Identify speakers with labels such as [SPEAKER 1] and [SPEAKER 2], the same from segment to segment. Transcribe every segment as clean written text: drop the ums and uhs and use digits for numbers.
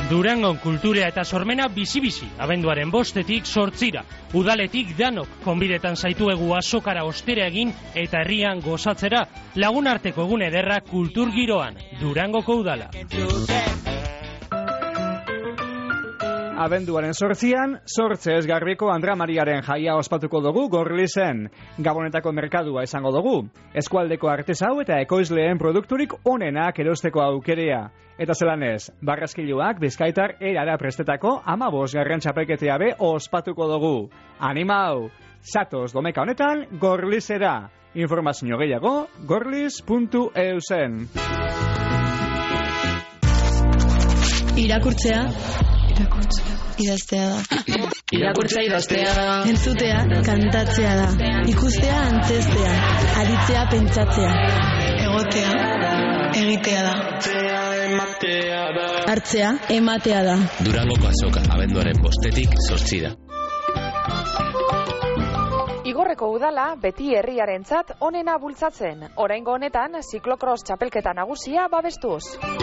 [SPEAKER 1] Durangon kultura eta sormena bizi-bizi, abenduaren 5etik 8ira. Udaletik danok konbidetan zaituegu azokara ostera egin eta herrian gozatzera. Lagunarteko egun ederra kultur giroan, Durangoko udala.
[SPEAKER 2] Abenduaren 8an, Sortzez Garbiko Andra Mariaren jaia ospatuko dugu Gorlizen. Gabonetako merkadua izango dugu. Eskualdeko artesau eta ekoizleen produkturik onenak erosteko aukerea. Eta zelanez, barraskiluak Bizkaitar erara prestetako 15. txapelketea be ospatuko dugu. Animau! Zatoz domeka honetan, Gorlizera. Informazio gehiago, gorliz.eusen.
[SPEAKER 3] Irakurtzea. Idaztea da.
[SPEAKER 4] Irakurtzea idaztea da.
[SPEAKER 3] Entzutea kantatzea da. Ikustea antzestea. Aritzea pentsatzea. Egotea egitea da. Hartzea ematea da.
[SPEAKER 4] Durangoko azoka, abenduaren 5etik 8ira.
[SPEAKER 5] Igorreko udala beti herriarentzat onena bultzatzen. Oraingo honetan ziklokros txapelketa nagusia babestuz.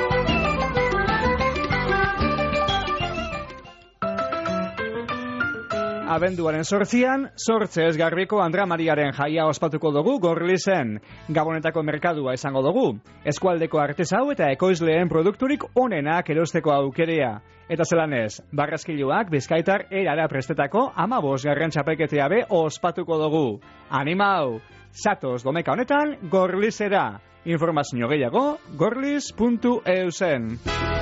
[SPEAKER 2] Abenduaren 8an, Sortzez Garbiko Andra Mariaren jaia ospatuko dugu Gorlizen. Gabonetako merkadua izango dugu. Eskualdeko artesau eta ekoizleen produkturik onenak erosteko aukerea. Eta zelanez, barraskiluak Bizkaitar erara prestetako 15. txapelketea be ospatuko dugu. Animau! Zatoz domeka honetan, Gorlizera. Informazio gehiago, gorliz.eusen.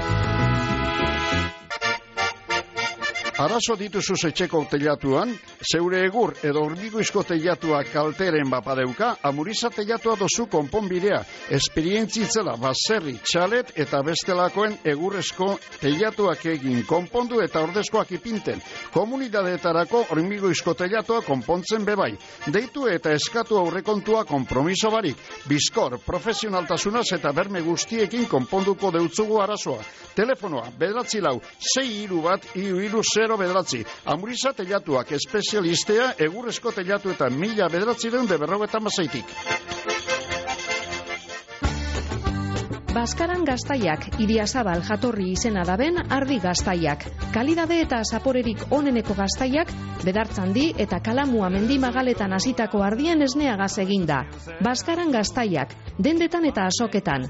[SPEAKER 6] Arazo dituzu etxeko teilatuan, zeure egur edo hormigoizko teilatua kalteren bapadeuka, Amuriza teilatua dozu konponbidea. Esperientzitzela baserri, txalet eta bestelakoen egurrezko teilatuak egin konpondu eta ordezkoak ipinten. Komunidadeetarako hormigoizko teilatua konpontzen bebai. Deitu eta eskatu aurrekontua konpromiso barik. Bizkor, profesionaltasunaz eta berme guztiekin konponduko deutzugu arazoa. Telefonoa, 941-631-0 bederatzi. Amuriza teilatuak espezialistea egurrezko teilatu eta 1956-tik.
[SPEAKER 7] Baskaran gaztaiak, Iriazabal jatorri izena daben ardi gaztaiak. Kalidade eta zaporerik oneneko gaztaiak, Bedartzandi eta Kalamua mendimagaletan hasitako ardien esneagaz eginda. Baskaran gaztaiak, dendetan eta azoketan.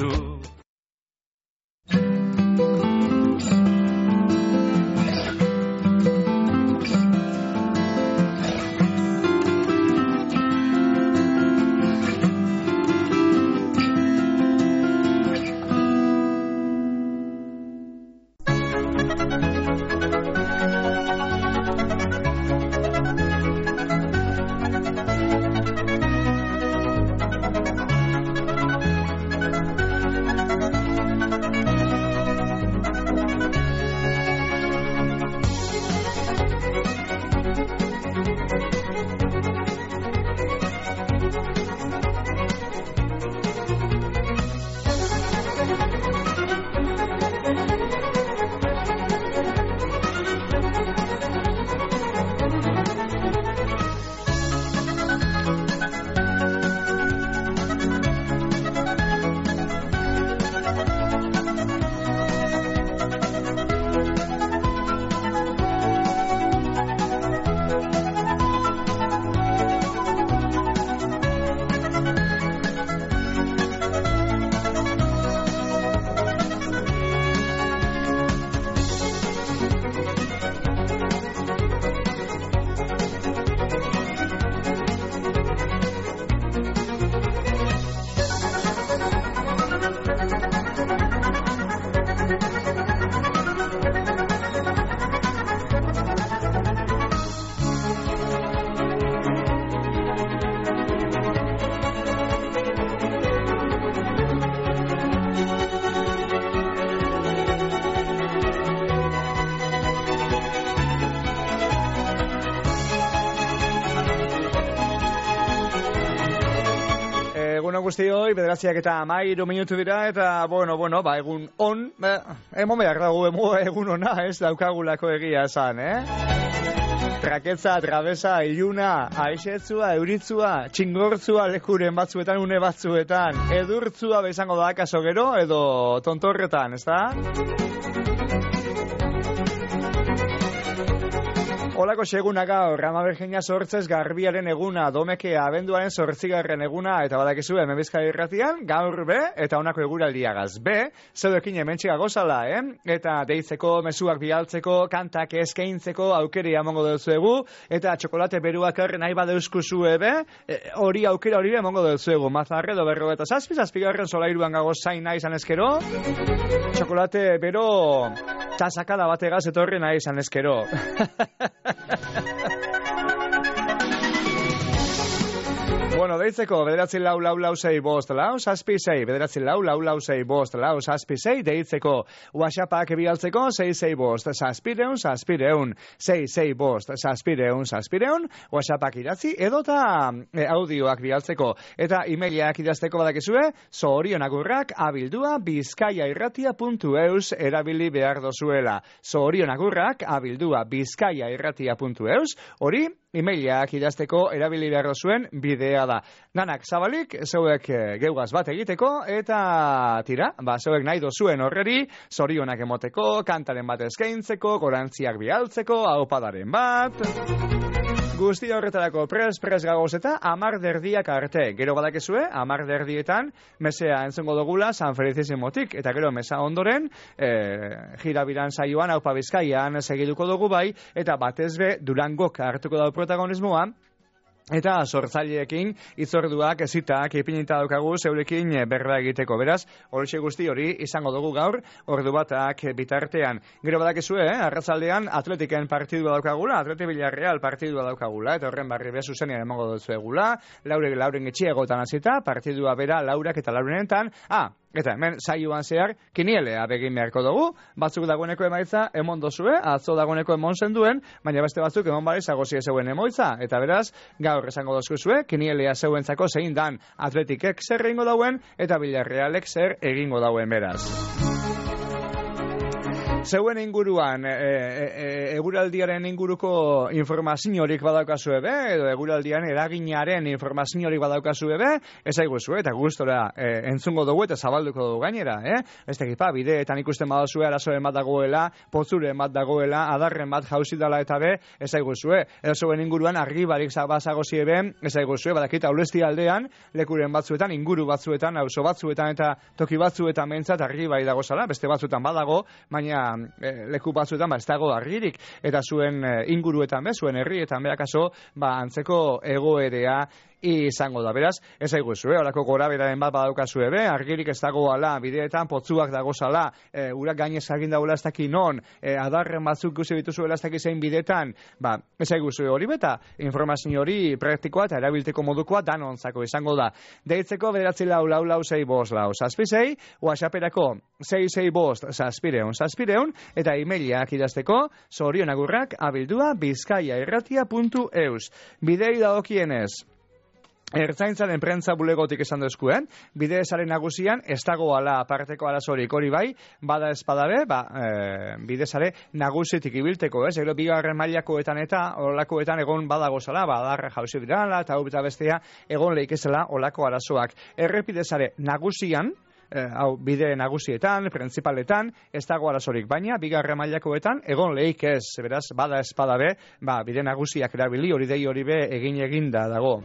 [SPEAKER 2] Guztioi, 9:13 minutu dira, eta, egun on, emon behar dago, egun ona, ez daukagulako egia esan, Traketza, trabeza, iluna, aixetzua, euritzua, txingortzua lekuren batzuetan, une batzuetan, edurtzua bezango da kaso gero, edo tontorretan, ez da? Olako seguna gaur, Ama Virgina sortzez garbiaren eguna, domeke abenduaren 8. eguna, eta badakizu hemen Bizkaia irratian, gaur be, eta honako eguraldiagaz be, zeudekin hementxika gozala, eta deitzeko, mezuak bialtzeko, kantak eskaintzeko, aukeri emongo dutzuegu, eta txokolate beruak nahi badeuzkuzue be, hori aukera hori emongo dutzuegu, mazarre do berro eta zazpigarren solairuan gago zain nahi izan ezkero, txokolate bero tasakada bategaz etorri nahi izan ezkero. Bueno, deitzeko, 9446656, 9446656, deitzeko, WhatsAppak bialtzeko, 665, WhatsAppak idatzi, edota audioak bialtzeko, eta emailak idazteko badakizue, zorionagurrak abildua bizkaiairratia.eus erabili behar dozuela. Zorionagurrak abildua bizkaiairratia.eus, hori, emailak idazteko erabili behar dozuen bidea da. Danak zabalik, zeuek geugaz bat egiteko, eta tira, zeuek nahi dozuen horreri, zorionak emoteko, kantaren bat eskaintzeko, gorantziak bialtzeko, aupadaren bat. Guztia horretarako pres gagoz eta 10:00 arte. Gero badakezue, 10:00 mesea entzungo dugula San Felicissimotik, eta gero mesa ondoren, jirabiran saioan, Aupa Bizkaian segiduko dugu bai, eta batez be Durangok hartuko dau protagonismoa, eta sortzaileekin hitzorduak ezitak ipinita daukagu zeurekin berba egiteko. Beraz, horixe guzti hori izango dugu gaur, ordu batak bitartean. Gero badakezue, arratzaldean Atletiken partidua daukagula, Atleti Villarreal partidua daukagula, eta horren barri bezu zenean emango dutzuegula, lauren etxiegotan hasita, partidua bera laurak eta laurenetan, eta hemen saioan zehar kinielea begin beharko dugu, batzuk dagoeneko emaitza emon dozue, atzo dagoeneko emon zenduen, baina beste batzuk emon bari zagozi zeuen emoitza, eta beraz, gaur esango dozuzue, kinielea zeuentzako zein dan Atletikek zer egingo dauen, eta Villarrealek zer egingo dauen beraz. Zeuen inguruan, eguraldiaren inguruko informaziorik badaukazue be, edo eguraldian eraginaren informaziorik badaukazue be, ezaiguzu, eta gustora entzungo dugu eta zabalduko dugu gainera, Ez tekipa, bideetan ikusten badazue, arazoen bat dagoela, potzuren bat dagoela, adarren bat jauzi dela eta be, ezaiguzue, edo zeuen inguruan argibarik bazagozie be, ezaiguzue, badakita Aulesti aldean, lekuren batzuetan, inguru batzuetan, auzo batzuetan eta toki batzuetan behintzat argibai dagozala, beste batzuetan badago, baina leku batzuetan ez dago argirik, eta zuen inguruetan zuen herrietan akaso antzeko egoerea izango da. Beraz, ez aiguzue, horako gora beraren bat badaukazue be, argirik ez dagoala, bideetan potzuak dagozala, urak gainez agin dagoela ez daki non, adarren batzuk ikusi bituzuela ez daki zein bideetan, ez aiguzue hori beta, informazio hori praktikoa eta erabilteko modukoa danontzako izango da. Deitzeko 9446656, WhatsApperako 665 eta emailak idazteko zorionagurrak abildua bizkaiairratia.eus. Bidei dagokienez, Ertzaintzaren prentza bulegotik esan duzkuen, bidezaren nagusian ez dagoala aparteko arazorik hori bai, bada espadabe, bidezare nagusitik ibilteko, Gero bigarren mailakoetan eta olakoetan egon badagozala, adarra jauzi dirala, eta hau eta bestea egon lehikezela olako arazoak. Errepidezare nagusian, bide nagusietan, printzipaletan, ez dago arazorik, baina bigarren mailakoetan egon lehik ez, beraz, bada espadabe, bide nagusiak erabili hori dei hori be eginda dago.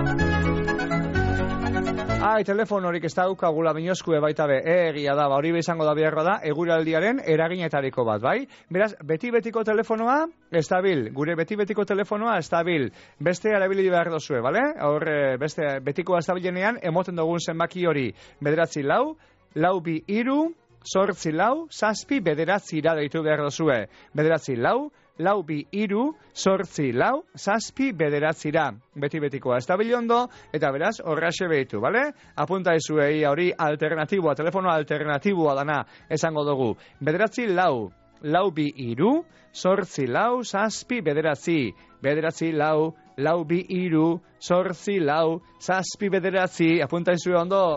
[SPEAKER 2] Telefonorik ez daukagula binozkue baita be, egia da, hori izango da beharra da, eguraldiaren eraginetariko bat, bai? Beraz, beti-betiko telefonoa, estabil, gure beti-betiko telefonoa, estabil, beste erabili behar dozue, bale? Hor, beste betikoa estabilenean, emoten dugun zenbaki hori, 9 4 4 2 6 7 deitu behar dozue, 9 4 2 6 7 beti-betikoa estabiliondo, eta beraz, horraxe behitu, bale? Apunta izuei hori alternatiboa, telefono alternatiboa dana esango dugu. 9 4 2 6 7 apunta izue ondo.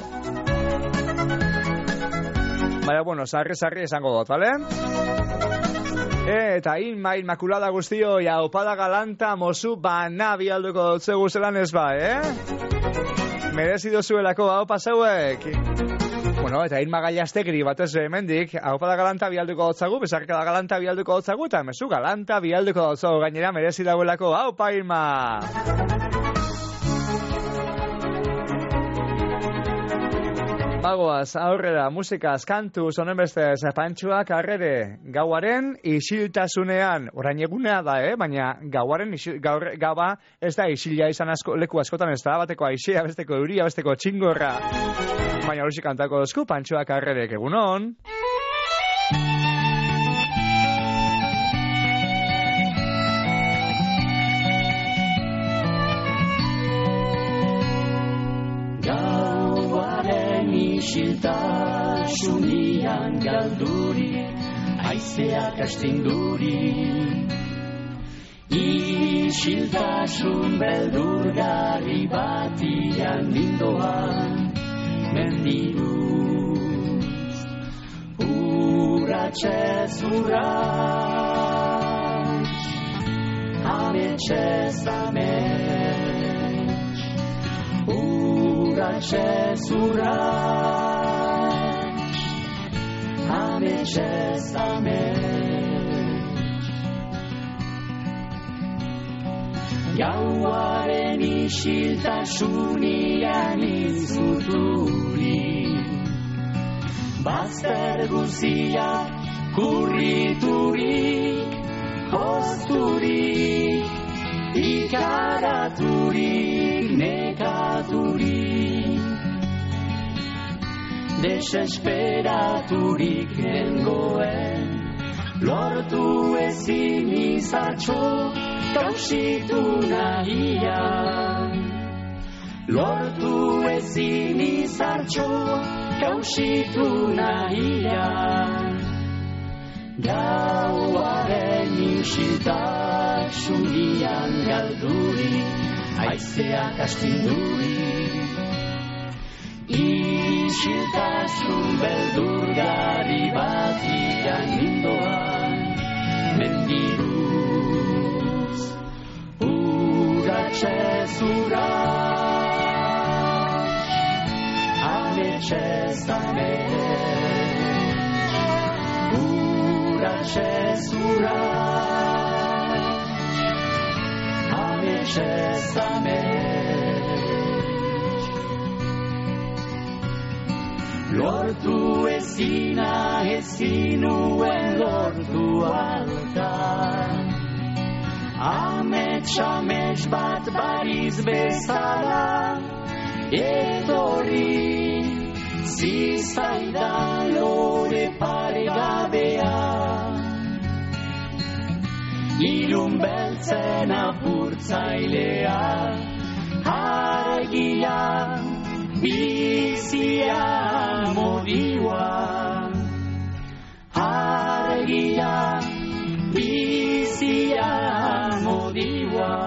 [SPEAKER 2] Baina, sarri esango dut, bale? Eta Inmaculada guztio, jaupada galanta, mozu bana bialduko dutzegu zelan ez ba, Merezi dozuelako hau pasauek. Bueno, eta Inma Gallastegri batez hemendik, haupada galanta bialduko dutzagu, besarkada galanta bialduko dutzagu, eta mezu galanta bialduko dutzagu, gainera merezi dauelako, haupa Inma! Bagoaz, aurrera, musikaz, kantuz, honen bestez, Pantxoak Arrere, gauaren isiltasunean, orain egunea da, baina gauaren gaua ez da isila izan leku askotan, ez da bateko aixea, besteko euria, besteko txingorra. Baina hori kantako dozku, Pantxoak Arrerek, egunon.
[SPEAKER 8] Isiltasunian galduri, aizeak astinduri. Isiltasun beldurgarri batian nindoan, mendiruz, urratxez urratx, ametxez amets, urratxez urratx, ametxez amets. Gauaren isiltasunian izuturi, bazter guziak kurriturik, hozturik, ikaraturik, nekaturik, desesperaturik nengoen, lortu ezin izartxo, kausitu nahian. Lortu ezin izartxo, kausitu nahian. Gauaren isiltasunian galduri, aizeak astinduri. Isiltasun beldurgarri batian nindoan, mendiruz, urratxez urratx, ametxez amets, urratxez urratx, ametxez amets. Lortu ezina ezinuen lortu altan, amets bat bariz bezala, etorri zizaidan lore paregabea. Ilun beltzen apurtzailea, argia, bizia modioa, argia, bizia modioa.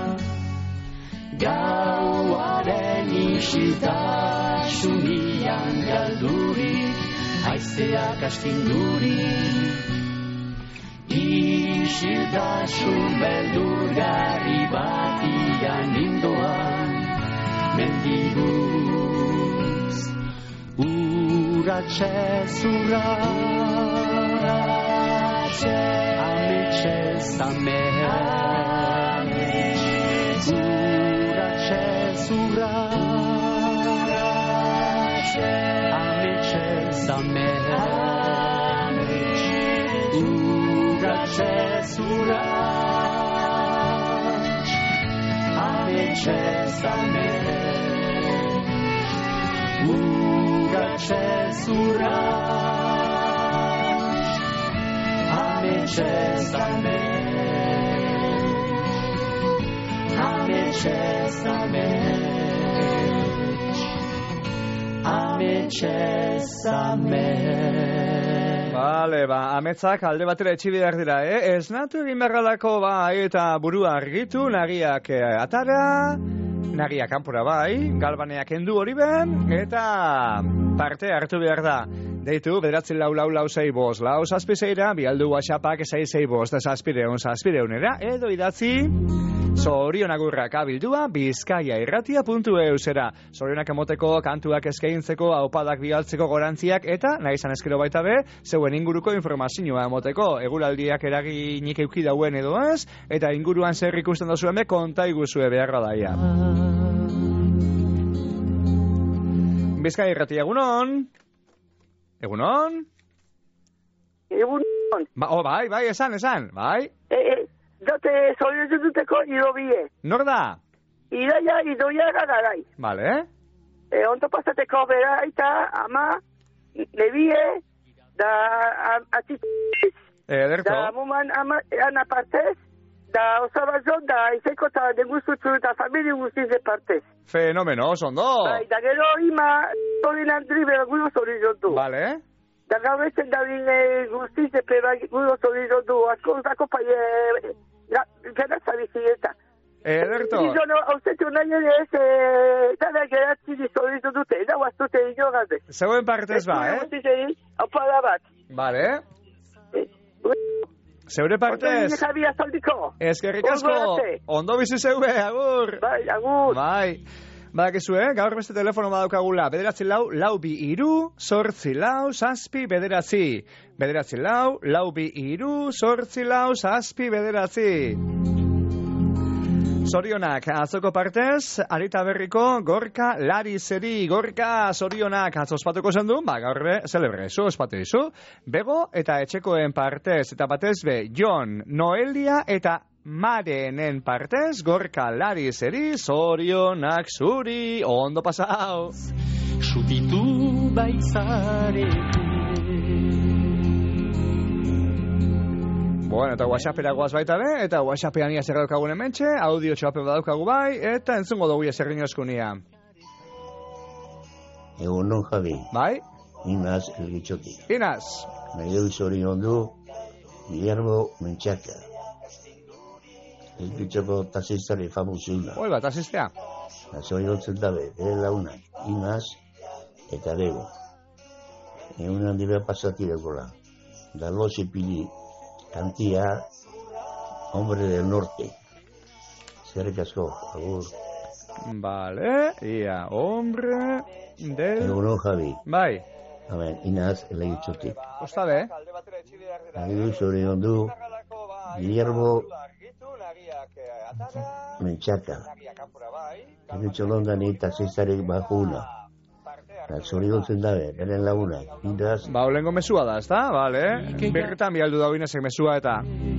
[SPEAKER 8] Gauaren isiltasunian galduri, aizeak astinduri. Isiltasun beldurgarri batian nindoan, mendiguz, urratxez urratx, ametxez amets, urratxez urratx, ametxez amets, urratxez urratx, ametxez amets, urratxez urratx, ametxez amets, ametxez amets, ametxez amets.
[SPEAKER 2] Bale, ametsak alde batera etxi behar dira, Ez natu egin berralako, eta burua argitu, nagiak atara, nagiak kanpora galbaneak endu hori ben, eta parte hartu behar da. Deitu, 94466 lau zazpizeira, bialdu WhatsAppak 665 zazpireunera, edo idatzi zorionagurrak abildua bizkaiairratia.eusera. Zorionak emoteko, kantuak eskaintzeko, aupadak bialtzeko gorantziak, eta nahi izan eskero baita be, zeuen inguruko informazioa emoteko. Eguraldiak eraginik euki dauen edo ez, eta inguruan zer ikusten dozuen be, konta iguzue beharra daia. Bizkaiairratia, egunon? Egunon?
[SPEAKER 9] Egunon.
[SPEAKER 2] Bai, esan, bai?
[SPEAKER 9] Dote zoriozu duteko irobie.
[SPEAKER 2] Nor da?
[SPEAKER 9] Idoia garai.
[SPEAKER 2] Vale.
[SPEAKER 9] Onto pasateko bera eta ama nebie da atziz.
[SPEAKER 2] Ederto.
[SPEAKER 9] Da muman ama partez, da osabazo da izeko eta denguztutzu eta familie guztize partez.
[SPEAKER 2] Fenomeno, ondo.
[SPEAKER 9] Bai, da gero ima zorinan dribela gudo zorizontu.
[SPEAKER 2] Vale.
[SPEAKER 9] Da gaur ezen da bine guztize peba gudo zorizontu. Azko paie... Gana zabizieta.
[SPEAKER 2] Ederto.
[SPEAKER 9] Izono, hauzetu nahi ere ez, eta geratzi dizorizu dute, eta guaztute inogaze.
[SPEAKER 2] Zeuen partez ba,
[SPEAKER 9] Haupa da bat.
[SPEAKER 2] Vale. Zeure partez. Eskerrik asko. Ondo bizi zeue, agur.
[SPEAKER 9] Bai, agur.
[SPEAKER 2] Bai. Badakizu, gaur beste telefono badaukagula. 944-442-8 944-442-8 Zorionak, atzoko partez, Arita Berriko Gorka Larizeri. Gorka, zorionak, atzospatuko zen du, gaurre, celebre, ospatu izu. Bego eta etxekoen partez, eta batez be, Jon, Noelia eta Marenen partez, Gorka Larizeri, zorionak zuri, ondo pasau.
[SPEAKER 8] Zutitu baitzare.
[SPEAKER 2] Bueno, eta WhatsAppera goaz baita be, eta WhatsAppean ia zer daukagun hementxe, audio txoapen badaukagu bai, eta entzungo dugu zerrin oskunia.
[SPEAKER 10] Egunon, Javi.
[SPEAKER 2] Bai?
[SPEAKER 10] Inaz Elgitxotik.
[SPEAKER 2] Inaz.
[SPEAKER 10] Nahi dugu zorion du, Guillermo Menchaca. Elgitxoko tasistari famosuna.
[SPEAKER 2] Hoi bat, tasistea.
[SPEAKER 10] Zorion zentabe, ere launak, Inaz eta Bego. Egunan dira pasatirekola. Dalosi pili. Kantia, Hombre del Norte. Zerrik asko, agur.
[SPEAKER 2] Vale, ia, Hombre del...
[SPEAKER 10] Egunon, Javi.
[SPEAKER 2] Bai.
[SPEAKER 10] Amen, Inaz Elegitxotik.
[SPEAKER 2] Ostabe.
[SPEAKER 10] Agidu zorion du, Guillermo Menchaca. Egitxo londan eta zizarik bakuna. Zorion zendabe, beren lagunak. Inaz...
[SPEAKER 2] Olengo mesua da, ezta? Vale. Berretan bialdu da Inazek mesua eta...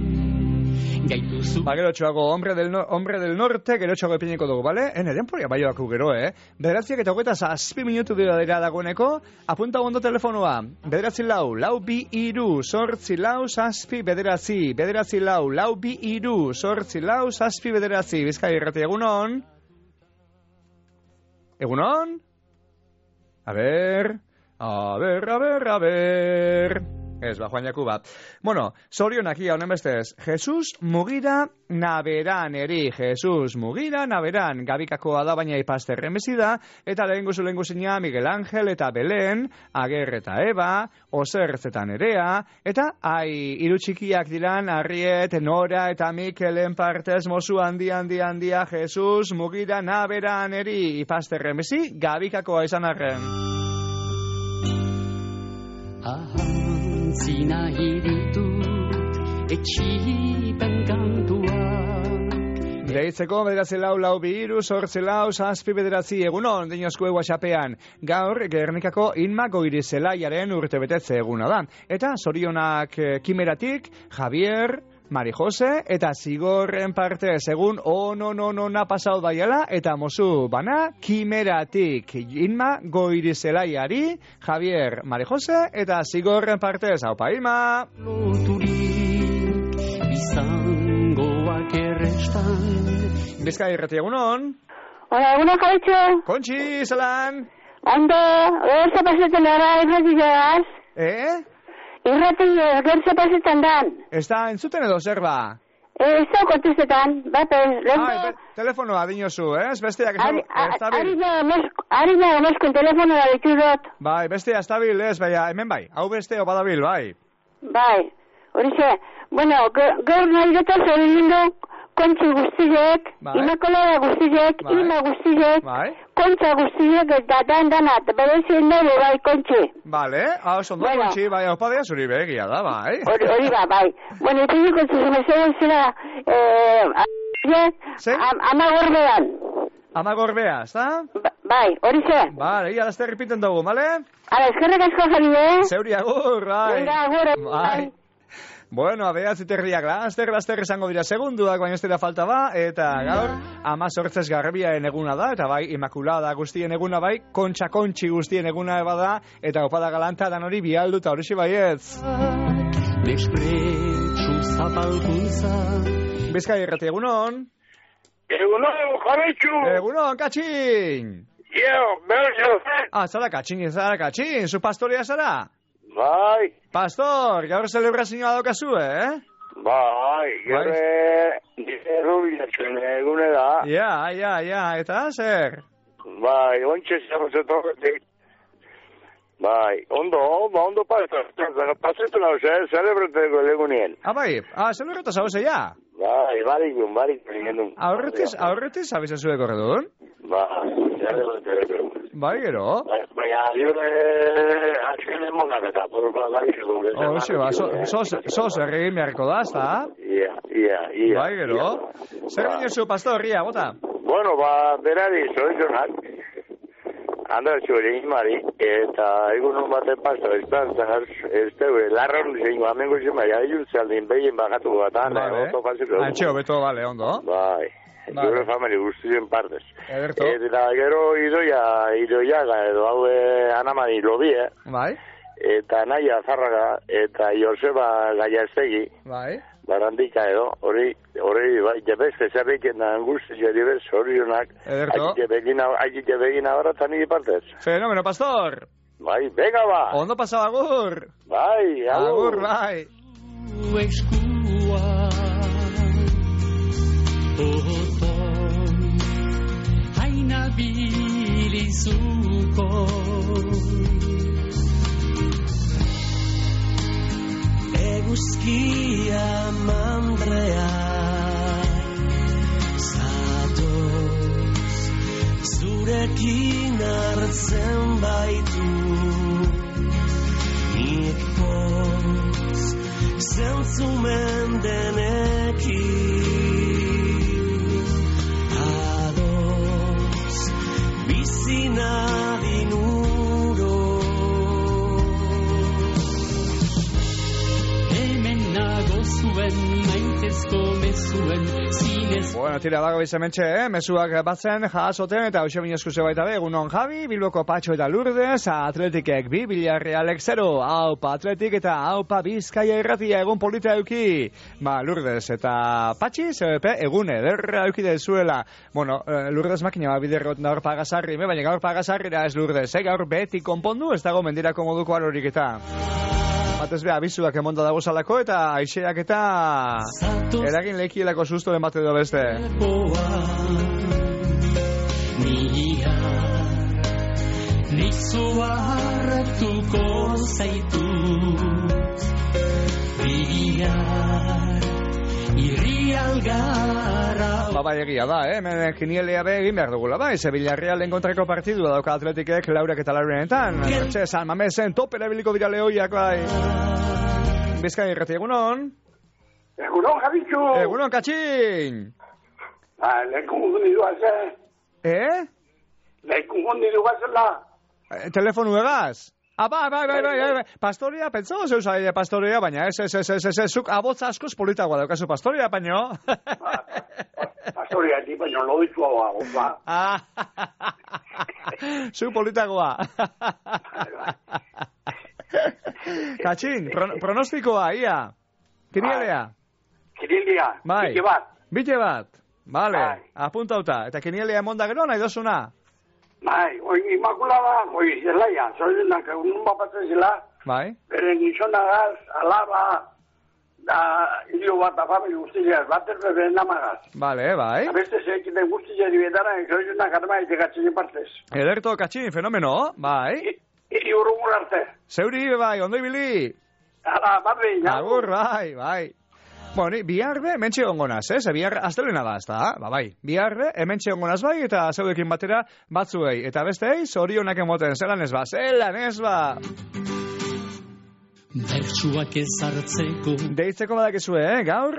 [SPEAKER 2] Gero txoago, Hombre del Norte, gero txoago epineko dugu, bale? Eren poria baioaku gero, Bederatziak eta hogeita zazpi minutu dira dagoeneko, apunta ondo telefonoa. Bederatzi lau, lau bi iru, sortzi lau, zazpi bederatzi. Bederatzi lau, lau bi iru, sortzi lau, zazpi bederatzi. Bizkaiarratia, egunon? Egunon? A ver... Ez, Juan Jakuba. Bueno, zorionak ia honen bestez. Jesus Mugira Naberaneri. Jesus Mugira Naberan. Gabikakoa da baina ipazterren bezida. Eta lehen guzina Miguel Ángel eta Belen. Ager eta Eba. Osertz eta Nerea. Eta, irutxikiak diran, Arriet, Nora eta Mikelen partez mozu handia. Jesus Mugira Naberaneri. Ipazterren bezi, gabikakoa izan arren.
[SPEAKER 8] Zina hiritut etxipen kantuak.
[SPEAKER 2] Deitzeko, 944-442-8 egunon, dinozko WhatsAppean. Gaur, Gernikako Inma Goirizelaiaren urtebetetze eguna da. Eta zorionak Kimeratik, Javier, Mari Jose, eta zigorren parte, segun onona pasau daiala, eta mozu bana, Kimeratik, Inma Goirizelaiari, Javier, Mari Jose, eta zigorren parte, haupa Inma!
[SPEAKER 8] Loturik, bizangoak errestan.
[SPEAKER 2] Bizkairratia, egunon?
[SPEAKER 11] Hola, egunon Jaitxo.
[SPEAKER 2] Kontxi, zelan?
[SPEAKER 11] Ondo, gertza pasetan gara, erratizagaz. Irrati, gertza pasetan dan.
[SPEAKER 2] Ez da, entzuten edo zer ba?
[SPEAKER 11] Ez da, kontistetan, bate, lehendo...
[SPEAKER 2] Telefonoa dinozu, ez? Besteak...
[SPEAKER 11] Harina, gomezkun telefono da ditu dut.
[SPEAKER 2] Bai, bestea estabil ez, baina hemen bai. Hau besteo badabil, bai.
[SPEAKER 11] Bai, horixe. Bueno, gaur nahi dut hori lindo kontxi guztiek, imakolada guztiek, ima guztiek, kontxa guztiek eta danat, berezien nire bai kontxi.
[SPEAKER 2] Vale, hau sondo kontxi, bai, opadea zuri begia da, bai.
[SPEAKER 11] Hori ba, bai. Bueno, ipiniko zuzumezeen zera, amagorbean.
[SPEAKER 2] Amagorbea, ezta?
[SPEAKER 11] Bai, horixe.
[SPEAKER 2] Vale, ia laste repiten dugu, bale?
[SPEAKER 11] Ala, eskerrek asko jari,
[SPEAKER 2] Zeuri, agur, bai.
[SPEAKER 11] Venga, agur,
[SPEAKER 2] bai. Bueno, abea ziterriak laster esango dira segunduak, baina ez dira falta ba, eta gaur, 18 garbiaen eguna da, eta bai, imakulada guztien eguna bai, kontxi guztien eguna bada, eta opada galanta dan hori bialdu, eta hori baietz. Bizkai errati, egunon?
[SPEAKER 12] Egunon, Javetxu!
[SPEAKER 2] Egunon, Katxin! Zara Katxin, zu pastoria zara?
[SPEAKER 12] Bai.
[SPEAKER 2] Pastor, gaur celebrazioa daukazu,
[SPEAKER 12] Bai, gaur errubilatzen egune da.
[SPEAKER 2] Ja, eta zer?
[SPEAKER 12] Bai, ontsa zerrozetorretik. Bai, ondo pasetu nahu, celebrateko egunien.
[SPEAKER 2] Bai, celebratu zauze, ja?
[SPEAKER 12] Bai, barik.
[SPEAKER 2] Aurretiz, abizazuek horredun?
[SPEAKER 12] Bai, celebrateko.
[SPEAKER 2] Bai, gero?
[SPEAKER 12] Baina, azken emonak eta, barik egun.
[SPEAKER 2] Hoxe, sos erregin beharko da, ezta?
[SPEAKER 12] Ia.
[SPEAKER 2] Bai, gero? Zer ginezu, pastor, ria, bota?
[SPEAKER 12] Bueno, berari, zoizonak, Andratxo egin mari, eta egunon baten pasto, ez teure, larron zein, amengo zen bai, aiutzaldin behien bagatu batan, oto pasiko.
[SPEAKER 2] Antxeo, beto, bale, ondo?
[SPEAKER 12] Bai, gure famili guztien partez.
[SPEAKER 2] Ederto.
[SPEAKER 12] Eta gero idoiaga edo hau anamani lobie,
[SPEAKER 2] bai,
[SPEAKER 12] eta naia zarraga, eta Joseba Gaiaztegi,
[SPEAKER 2] bai,
[SPEAKER 12] barandika edo, hori, bai, jebeste zerriken da angustia dibes, horionak, agite begin abaratan nire partez.
[SPEAKER 2] Fenomeno, pastor!
[SPEAKER 12] Bai, venga ba!
[SPEAKER 2] Ondo pasaba, agur!
[SPEAKER 12] Bai,
[SPEAKER 2] agur! Bai!
[SPEAKER 8] Oton, haina bilizuko eguzkia mandrea zatoz zurekin hartzen baitu nik poz zentzumen denekin adoz bizina dinuro zuen, maitezko mezuen, zinez...
[SPEAKER 2] Bueno, tira dago bizementxe, mezuak batzen, jasoten, eta hoxe binezku zebaita be, egunon Javi, Bilboko Patxo eta Lourdes, Atletikek 2, Villarrealek 0, haupa Atletik eta haupa Bizkaia irratia egun polita euki. Lourdes eta Patxi, zebepe, egun ederra euki dezuela. Bueno, Lourdes makina biderrot gaur pagasarri, baina gaur pagasarrira ez Lourdes, gaur beti konpondu, ez dago mendirako moduko alorik eta... Batez be, abizuak emonda dago salako eta aixeak eta eragin lekielako susto emate edo beste.
[SPEAKER 8] Nizua hartuko zaitu irrialgara.
[SPEAKER 2] Bai, egia da, hemen kinielea be egin behar dugula, bai, Villarrealen kontrako partidua dauka Atletikek laurak eta laurenetan. Txe, San Mamesen topera biliko dira lehoiak, bai. Bizkai irrati, egunon?
[SPEAKER 12] Egunon, Javitxu!
[SPEAKER 2] Egunon, Katxin!
[SPEAKER 12] Lekun gondi duaz, Lekun gondi duazela.
[SPEAKER 2] Telefonu egaz? Bai. Pastoria, pentsau zeus aile pastoria, baina ez, zuk abotza askoz politagoa daukazu pastoria, baino.
[SPEAKER 12] Pastoria, ti, baino, lo ditu hau agotza.
[SPEAKER 2] Zu politagoa. Katxin, pronostikoa, ia. Kinielea. Bai. Bite bat. Vale, apuntauta. Eta kinielea emonda gero, nahi dozuna?
[SPEAKER 12] Bai, imakulada, zelaia, zoizenak egun bapatzen zela.
[SPEAKER 2] Bai.
[SPEAKER 12] Beren gizonagaz, alaba,
[SPEAKER 9] Hilo bat afamil guztiak, bat erbeben namagaz.
[SPEAKER 2] Vale, bai.
[SPEAKER 9] Beste zekiten guztiak dibietara, ezoizuna karma ikatzen partez.
[SPEAKER 2] Ederto, katxin, fenomeno, bai.
[SPEAKER 9] Iri urrungur arte.
[SPEAKER 2] Zeuri, bai, ondo ibili.
[SPEAKER 9] Hala, barri.
[SPEAKER 2] Agur, bai. Bueno, biharbe, hementxe ongonaz, bihar astelena da, ez da? Bai, biharbe, hementxe ongonaz bai, eta zeudekin batera batzuei. Eta beste zorionak emoten, zelan ez ba.
[SPEAKER 8] Bertsuak ezartzeko
[SPEAKER 2] Deitzeko badakizue, gaur,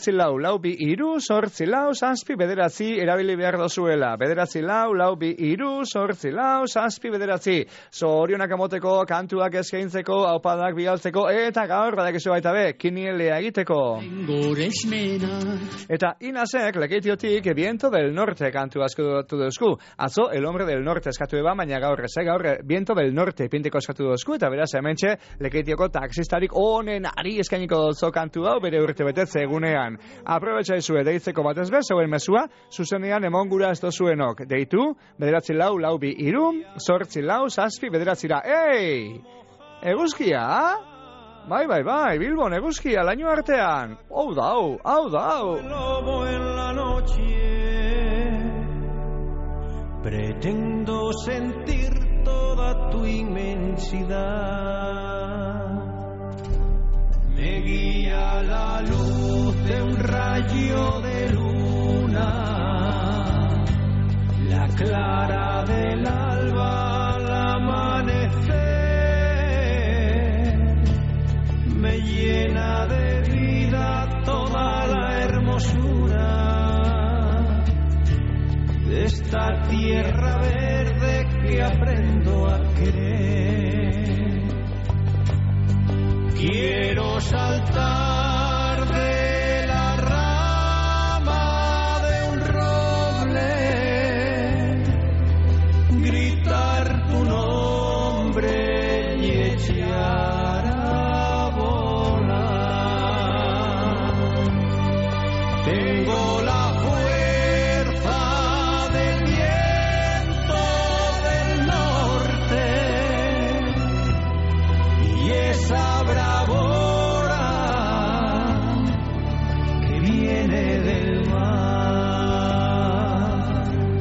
[SPEAKER 2] 9-4-4-8-6-7 erabili behar dozuela. 9-4-4-8-6-7 Zorionak emoteko, kantuak eskaintzeko, aupadak bigaltzeko, eta gaur, badakizu baita be, kinielea egiteko. Eta Inasek, lekeitiotik, Viento del Norte kantu asko duzku. Atzo, El Hombre del Norte eskatu eba, baina gaur, Viento del Norte pinteko eskatu duzku, eta beraz, hementxe, lekeitioko taxistarik onen ari eskainiko dutzo kantu hau bere urte betetze egunean. Aprobetxaizue deitzeko batez bez, zeuen mesua, zuzenean emon gura ez dozuenok. Deitu, 9-4-4-8-6-7 Ei! Eguzkia? Bai, Bilbon, eguzkia, laino artean. Hau da.
[SPEAKER 13] Lobo en la noche pretendo sentir toda tu inmensidad. Me guía la luz de un rayo de luna, la clara del alba al amanecer, me llena de vida toda la hermosura de esta tierra verde que aprendo a querer. Quiero saltar de la rama de un roble, gritar tu nombre y echar a volar. Tengo la fuerza del viento del norte y esa bravura que viene del mar.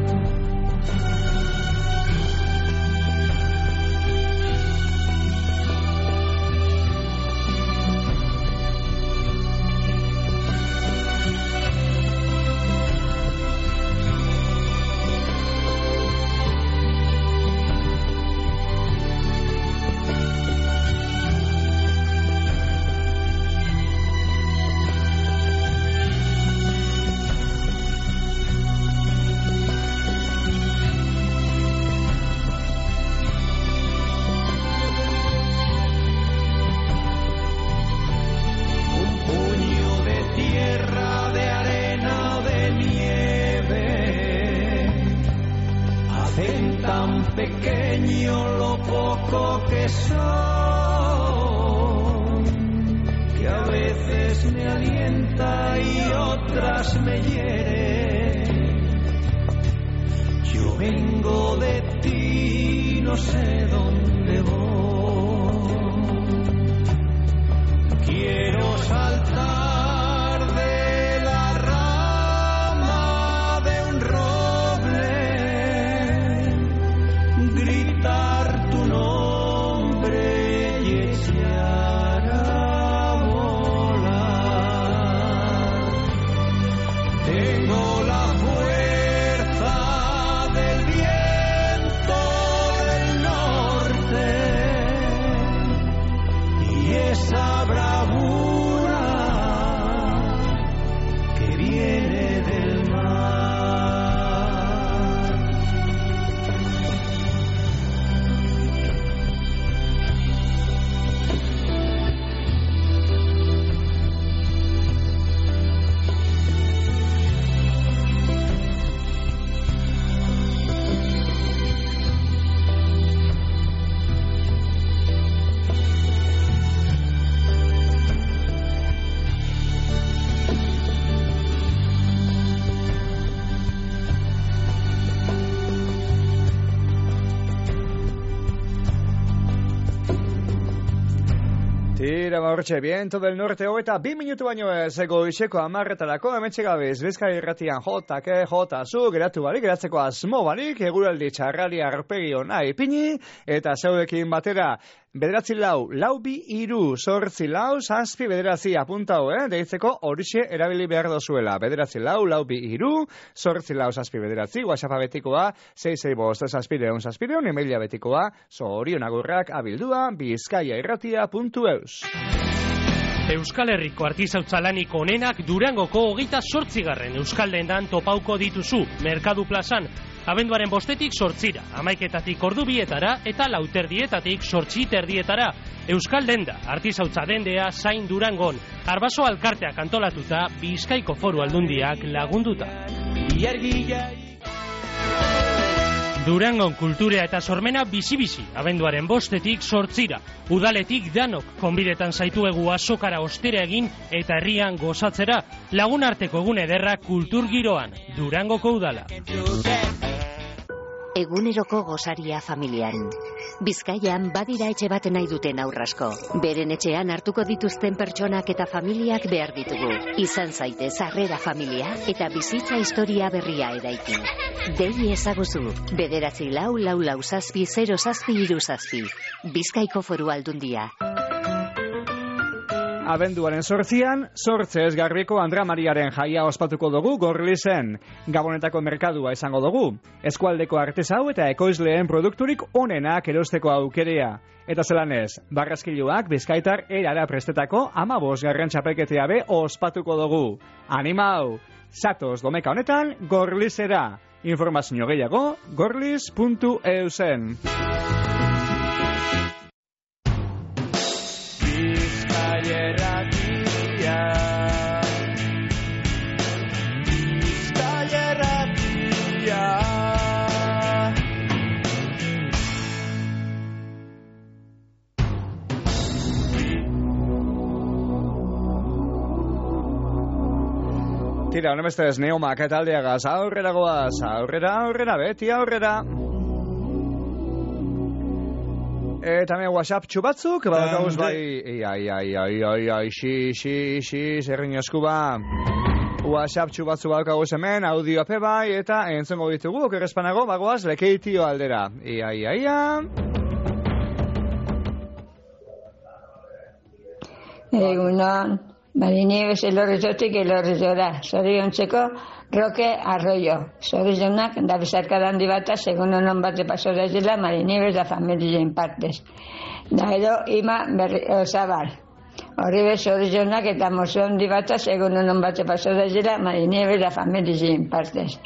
[SPEAKER 13] Pequeño lo poco que soy, que a veces me alienta y otras me hiere. Yo vengo de ti, no sé dónde voy. Quiero saltar de la rama de un roble, gritar tu nombre y echar a volar. Tengo la fuerza del viento del norte y esa bravura que viene del mar.
[SPEAKER 2] Tira, hortxe, Viento del Norte eta 2 minutu baino ez goizeko 10:00 hementxe gabiz, Bizkaia irratian zu, geratu barik, geratzeko asmo barik, eguraldi txarrari arpegi ona ipini, eta zeudekin batera, 9-4-2-3-4-6 apuntau, deitzeko horixe erabili behar dozuela. 9-4-2-3-4-6 WhatsAppa betikoa, 665-7-7-7, emaila betikoa, zorionagurrak abildua, bizkaiairratia.eus.
[SPEAKER 1] Euskal Herriko artizautza lanik onenak Durangoko 28. Euskaldendan topauko dituzu, Merkadu plazan, abenduaren 5-tik 8-ra, 11-etatik 2-bietara eta 4-terdietatik 8-terdietara. Euskaldenda, artizautza dendea zain Durangon, Arbaso alkarteak antolatuta, Bizkaiko Foru Aldundiak lagunduta. Durangon kulturea eta sormena bizi-bizi, abenduaren 5-tik 8-ra. Udaletik danok konbidetan zaituegu azokara ostera egin eta herrian gozatzera. Lagunarteko egun ederra kultur giroan, Durangoko udala.
[SPEAKER 14] Eguneroko gozaria familian. Bizkaian badira etxe bat nahi duten aurrasko. Beren etxean hartuko dituzten pertsonak eta familiak behar ditugu. Izan zaitez harrera familia eta bizitza historia berria eraiki. Dei ezaguzu, 9-4-4-6-0-6-3. Bizkaiko Foru Aldundia.
[SPEAKER 2] Abenduaren 8-an, Sortzez Garbiko Andra Mariaren jaia ospatuko dugu Gorlizen. Gabonetako merkadua izango dugu. Eskualdeko artesau eta ekoizleen produkturik onenak erosteko aukerea. Eta zelan ez, barrazkiluak Bizkaitar erara prestetako 15. txapelketea be ospatuko dugu. Animau! Zatoz domeka honetan, Gorlizera. Informazio gehiago, gorliz.eusen. Tira, honemestez, Neomak eta aldeagaz, aurrera goaz, aurrera, beti aurrera. Eta me WhatsApp txubatzuk, badakauz bai, zerrin eskuba. WhatsApp txubatzu badakauz hemen, audio ape bai, eta entzongo ditugu, okerrezpanago, bagoaz, lekeitio aldera.
[SPEAKER 15] Egunon. Marinieves elorrizotik elorrizora. Zoriontzeko Roque Arroyo. Zorionak da bizarkada handi bata, segun honon bate pasora zela, Marinieves da familien partes. Da edo ima Zabal. Horribe zorionak eta mozo handi bata, segun honon bate pasora zela, Marinieves da familien partes.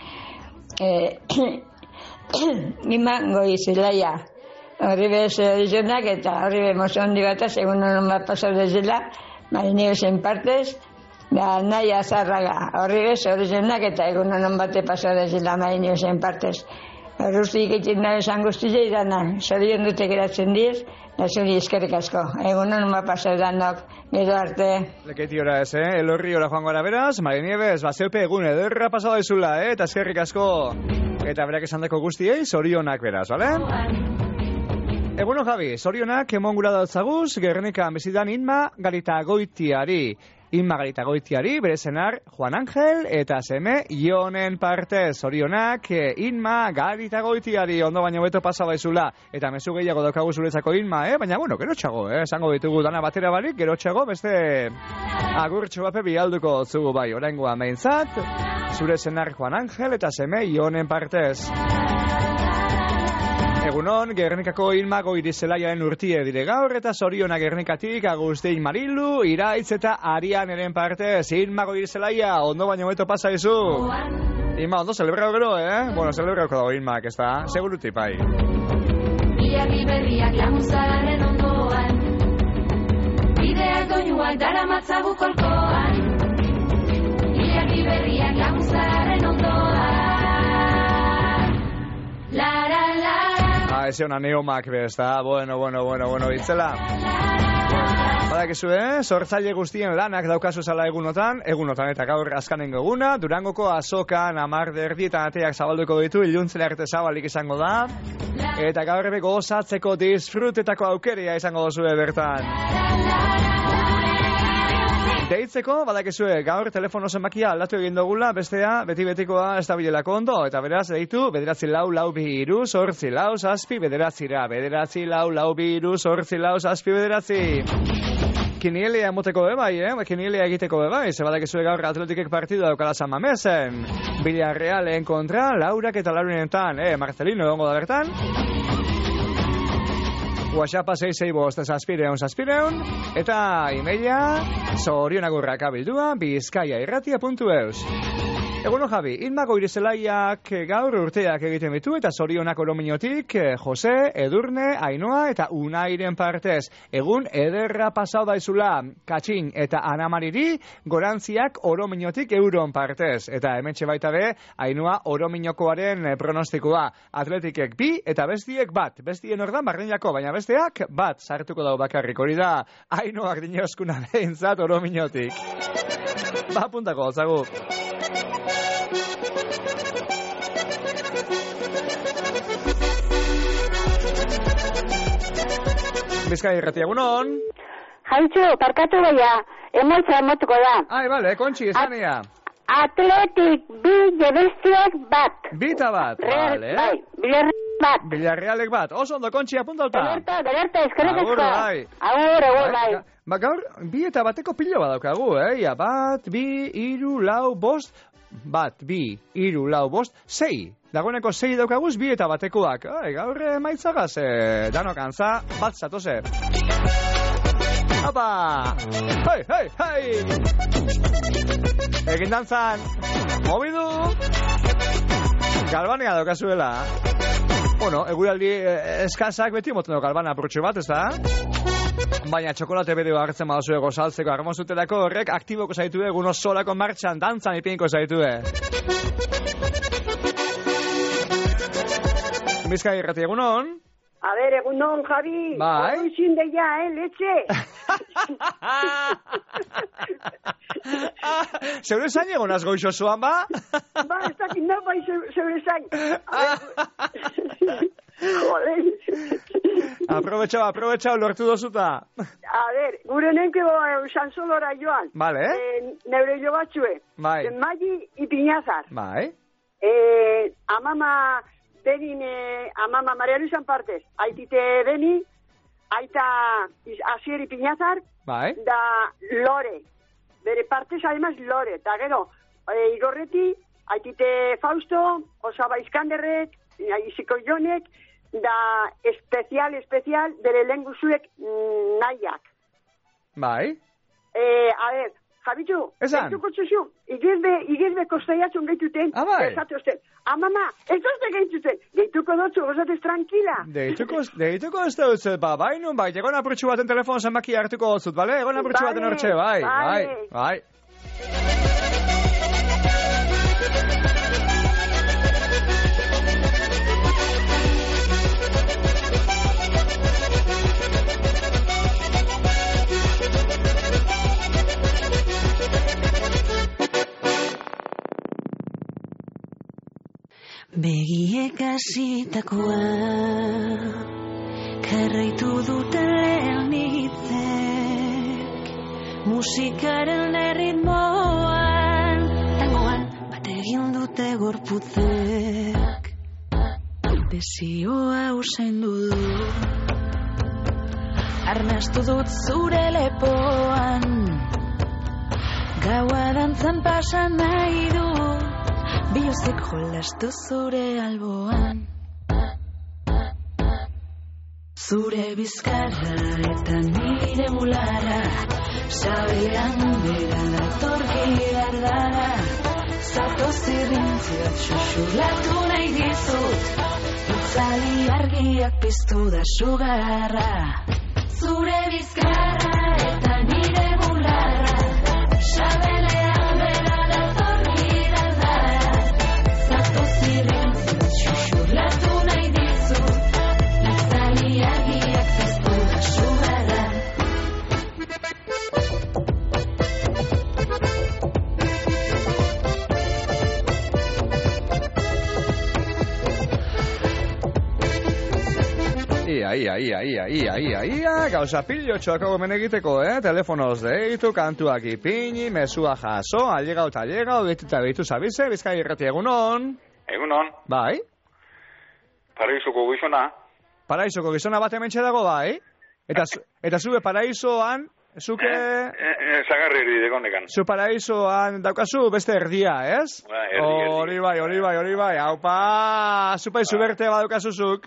[SPEAKER 15] Ima Goizelaia. Horribe zorionak eta horribe mozo handi bata, segun honon bat pasora zela, Marinieves en partes, da Naia Zarraga, horribes, orizenak eta egun honon bate pasada zela Marinieves en partes. Horruztik egiten da esan guztile idana, zorion dute geratzen diez, da zuri eskerrik asko. Egun honon bat pasada nok, gero arte.
[SPEAKER 2] Lekeiti hora ez, elorri hora joan gara beraz, Marinieves, zeupe egun ederra pasada izula, eta eskerrik asko. Eta berak esan dako guztiei, zorionak beraz, bale? Eguno Javi, zorionak emongura dautzaguz, Gernikan bizidan Inma Garitagoitiari. Inma Garitagoitiari, bere zenar Juan Ángel eta seme Ionen parte. Zorionak Inma Garitagoitiari, ondo baino beto pasa baizula. Eta mezu gehiago daukagu zuretzako Inma, baina bueno, gerotxago, esango ditugu dana batera barik, gerotxago beste agurtxo bape bialduko zugu bai. Oraingoa meintzat, zure zenar Juan Ángel eta seme Ionen partez. Egunon, Gernikako Inma Goirizelaiaren urtie dire gaur, eta zoriona Gernikatik Agustin Marilu, Iraitz eta Arianeren partez. Inma Goirizelaia, ondo baino beto pasa izu. Inma, ondo celebrau gero, Bueno, celebrauko dago Inmak, ez da? Seguruti, pai.
[SPEAKER 16] Ilarri berriak lamuzaren ondoan, bideak doinuak dara matzagu kolkoan. Ilarri berriak lamuzaren ondoan, lara,
[SPEAKER 2] eze hona Neomak bez, da? Bueno, itzela. Badakizu, sortzaile guztien lanak daukazu zala egunotan eta gaur azkanengo eguna, Durangoko azokan 10:00 ateak zabalduko ditu, iluntzela arte zabalik izango da, eta gaur gozatzeko disfrutetako aukeria izango duzue bertan. Deitzeko, badakizue, gaur telefono zenbakia aldatu egin dugula, bestea, beti-betikoa ez da bilelako ondo, eta beraz, deitu, 944-2-6-4-7. Kinielia emoteko bai, kinielia egiteko bai, ze badakizue gaur Atletikek partidu daukala San Mamesen. Villarrealen kontra, Laurak eta Laurinetan, Marcelino egongo da bertan. WhatsAppa 665-zazpireun, eta emaila zorionagurrak abildua bizkaiairratia.eus. Eguno Javi, Inma Goirizelaiak gaur urteak egiten ditu eta zorionak Orominotik Jose, Edurne, Ainoa eta Unairen partez. Egun ederra pasau daizula Katxin eta Anamariri gorantziak Orominotik Euron partez. Eta hementxe baita be, Ainoa Orominokoaren pronostikoa. Atletikek 2 eta bestiek 1. Bestien ordan bardinako, baina besteak 1 sartuko dau bakarrik. Hori da, Ainoak dinoskuna behintzat Orominotik. Ba, puntako, zagu. Bizkaiarratia, egunon.
[SPEAKER 11] Jaitxo, parkatu baia, emotuko da.
[SPEAKER 2] Ai, bale, Kontxi, esania.
[SPEAKER 11] Atletik 2 bestiak 1.
[SPEAKER 2] 2 eta 1, bale.
[SPEAKER 11] Bai, Villarrealek
[SPEAKER 2] 1. Oso ondo, Kontxi, apuntauta.
[SPEAKER 11] Dererta, eskerrik asko.
[SPEAKER 2] Bai.
[SPEAKER 11] Agur, bai.
[SPEAKER 2] Ba, gaur, 2 eta 1eko pilo badaukagu, Ia, 1, 2, 3, 4, 5, 1, 2, 3, 4, 5, 6. Dagoeneko 6 daukaguz, 2 eta 1ekoak. Gaur maitzagaz, danok antza, 1 zatoze. Opa! Hei! Egin dantzan, mobidu! Galbanea daukazuela. Bueno, eguraldi eskazak beti moten duk galbana protxo bat, ez da? Baina txokolate bere hartzen badazue gozaltzeko armozutelako horrek aktiboko zaitue, egun osolako martxan, dantzan ipiniko zaitue. Bizkaiarratia, egunon?
[SPEAKER 17] A ver, egunon, Javi.
[SPEAKER 2] Bai.
[SPEAKER 17] Oruxin deia, leche.
[SPEAKER 2] Zeure zain egonaz goixo zuan, ba?
[SPEAKER 17] Ba, ez dakit, no, bai, zeure zain. Joder.
[SPEAKER 2] Aprobetxau, lortu dozuta.
[SPEAKER 17] A ver, gure nenke Sansolora joan.
[SPEAKER 2] Vale.
[SPEAKER 17] Neure jo batxue.
[SPEAKER 2] Bai.
[SPEAKER 17] Magi Ipiñazar.
[SPEAKER 2] Bai.
[SPEAKER 17] Amama... Benin, amama Maria Luisan partez, aitite Beni, aita Asier Ipiñazar,
[SPEAKER 2] bai.
[SPEAKER 17] Da Lore, bere partez además Lore, eta gero, Igorreti, aitite Fausto, Osaba Iskanderrek, Iziko Jonek, da especial, bere lenguzuek nahiak.
[SPEAKER 2] Bai.
[SPEAKER 17] A ver, Jabitu, gehituko txuzu, igezbe kostaiatzen gehituten, esatu osten. Mama, ez dozte gehituten, gehituko dutzu, gozatez tranquila.
[SPEAKER 2] Gehituko ez dut, bainun, bai, egon apurtxu baten telefon zenbaki hartuko dut, bale? Egon apurtxu baten hortxe, bai.
[SPEAKER 18] Begiek hasitakoa karraitu dute lehen hitzek musikaren erritmoan tangoan bat egin dute gorputzek desioa usaindu du arnastu dut zure lepoan gaua dantzan pasan nahi du Biozek jolastu zure alboan Zure bizkarra eta nire bulara Sabelean bera datorki dardara Zato zirrintziak xuxurlatu nahi dizut Itzali argiak piztu da sugarra Zure bizkarra eta nire bulara Sabelean bera datorki Xuxurlatu nahi dizut Itzali argiak piztu da sugarra
[SPEAKER 2] gauza pilotxoak hau hemen egiteko, telefonoz deitu, kantuak ipini, mesua jaso, allegau, betita behitu zabize, Bizkaia Irratia, egunon?
[SPEAKER 19] Egunon.
[SPEAKER 2] Bai?
[SPEAKER 19] Paraisoko gizona.
[SPEAKER 2] Paraisoko gizona bat hemen txedago, bai? Eta zube paraisoan, zuke...
[SPEAKER 19] Zagarri erdi dekan.
[SPEAKER 2] Zu paraisoan daukazu beste erdia, ez? Hori bai, haupa, zupai zuberte badukazu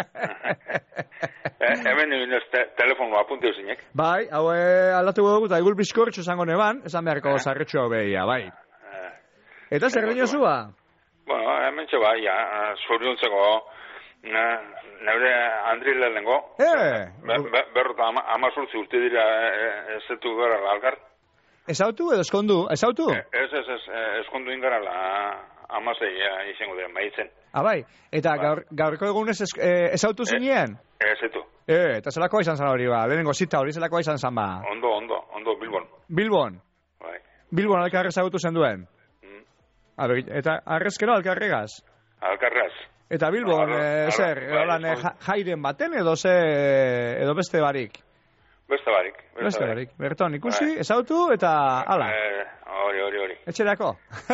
[SPEAKER 19] Hemen nire telefonoa apunteo zinek.
[SPEAKER 2] Bai, hau aldatu dugu eta egul bizkortxo zango neban, esan beharko zarretxo behia, bai. Eta zer dino zua?
[SPEAKER 19] Bueno, hemen txeba, zoriontzeko, neure Andri lehenengo. Berrota, amazurtzi urte dira ezetu gara algar.
[SPEAKER 2] Ezautu edo eskondu? Ezautu?
[SPEAKER 19] Ez, eskondu ingara amazei izango dira, maitzen.
[SPEAKER 2] Bai, eta gaurko egunez ezautu zinien?
[SPEAKER 19] Ezetu.
[SPEAKER 2] Eta zelakoa izan zan hori ba, lehenengo zita hori zelakoa izan zan ba?
[SPEAKER 19] Ondo, Bilbon.
[SPEAKER 2] Bilbon?
[SPEAKER 19] Bai.
[SPEAKER 2] Bilbon alkarrez ezagutu zen duen? Eta arrezkero alkarregaz?
[SPEAKER 19] Alkarregaz.
[SPEAKER 2] Eta Bilbon, zer, jairen baten edo beste barik?
[SPEAKER 19] Beste barik.
[SPEAKER 2] Berton, ikusi, ezautu eta ala?
[SPEAKER 19] Hori.
[SPEAKER 2] Etxerako?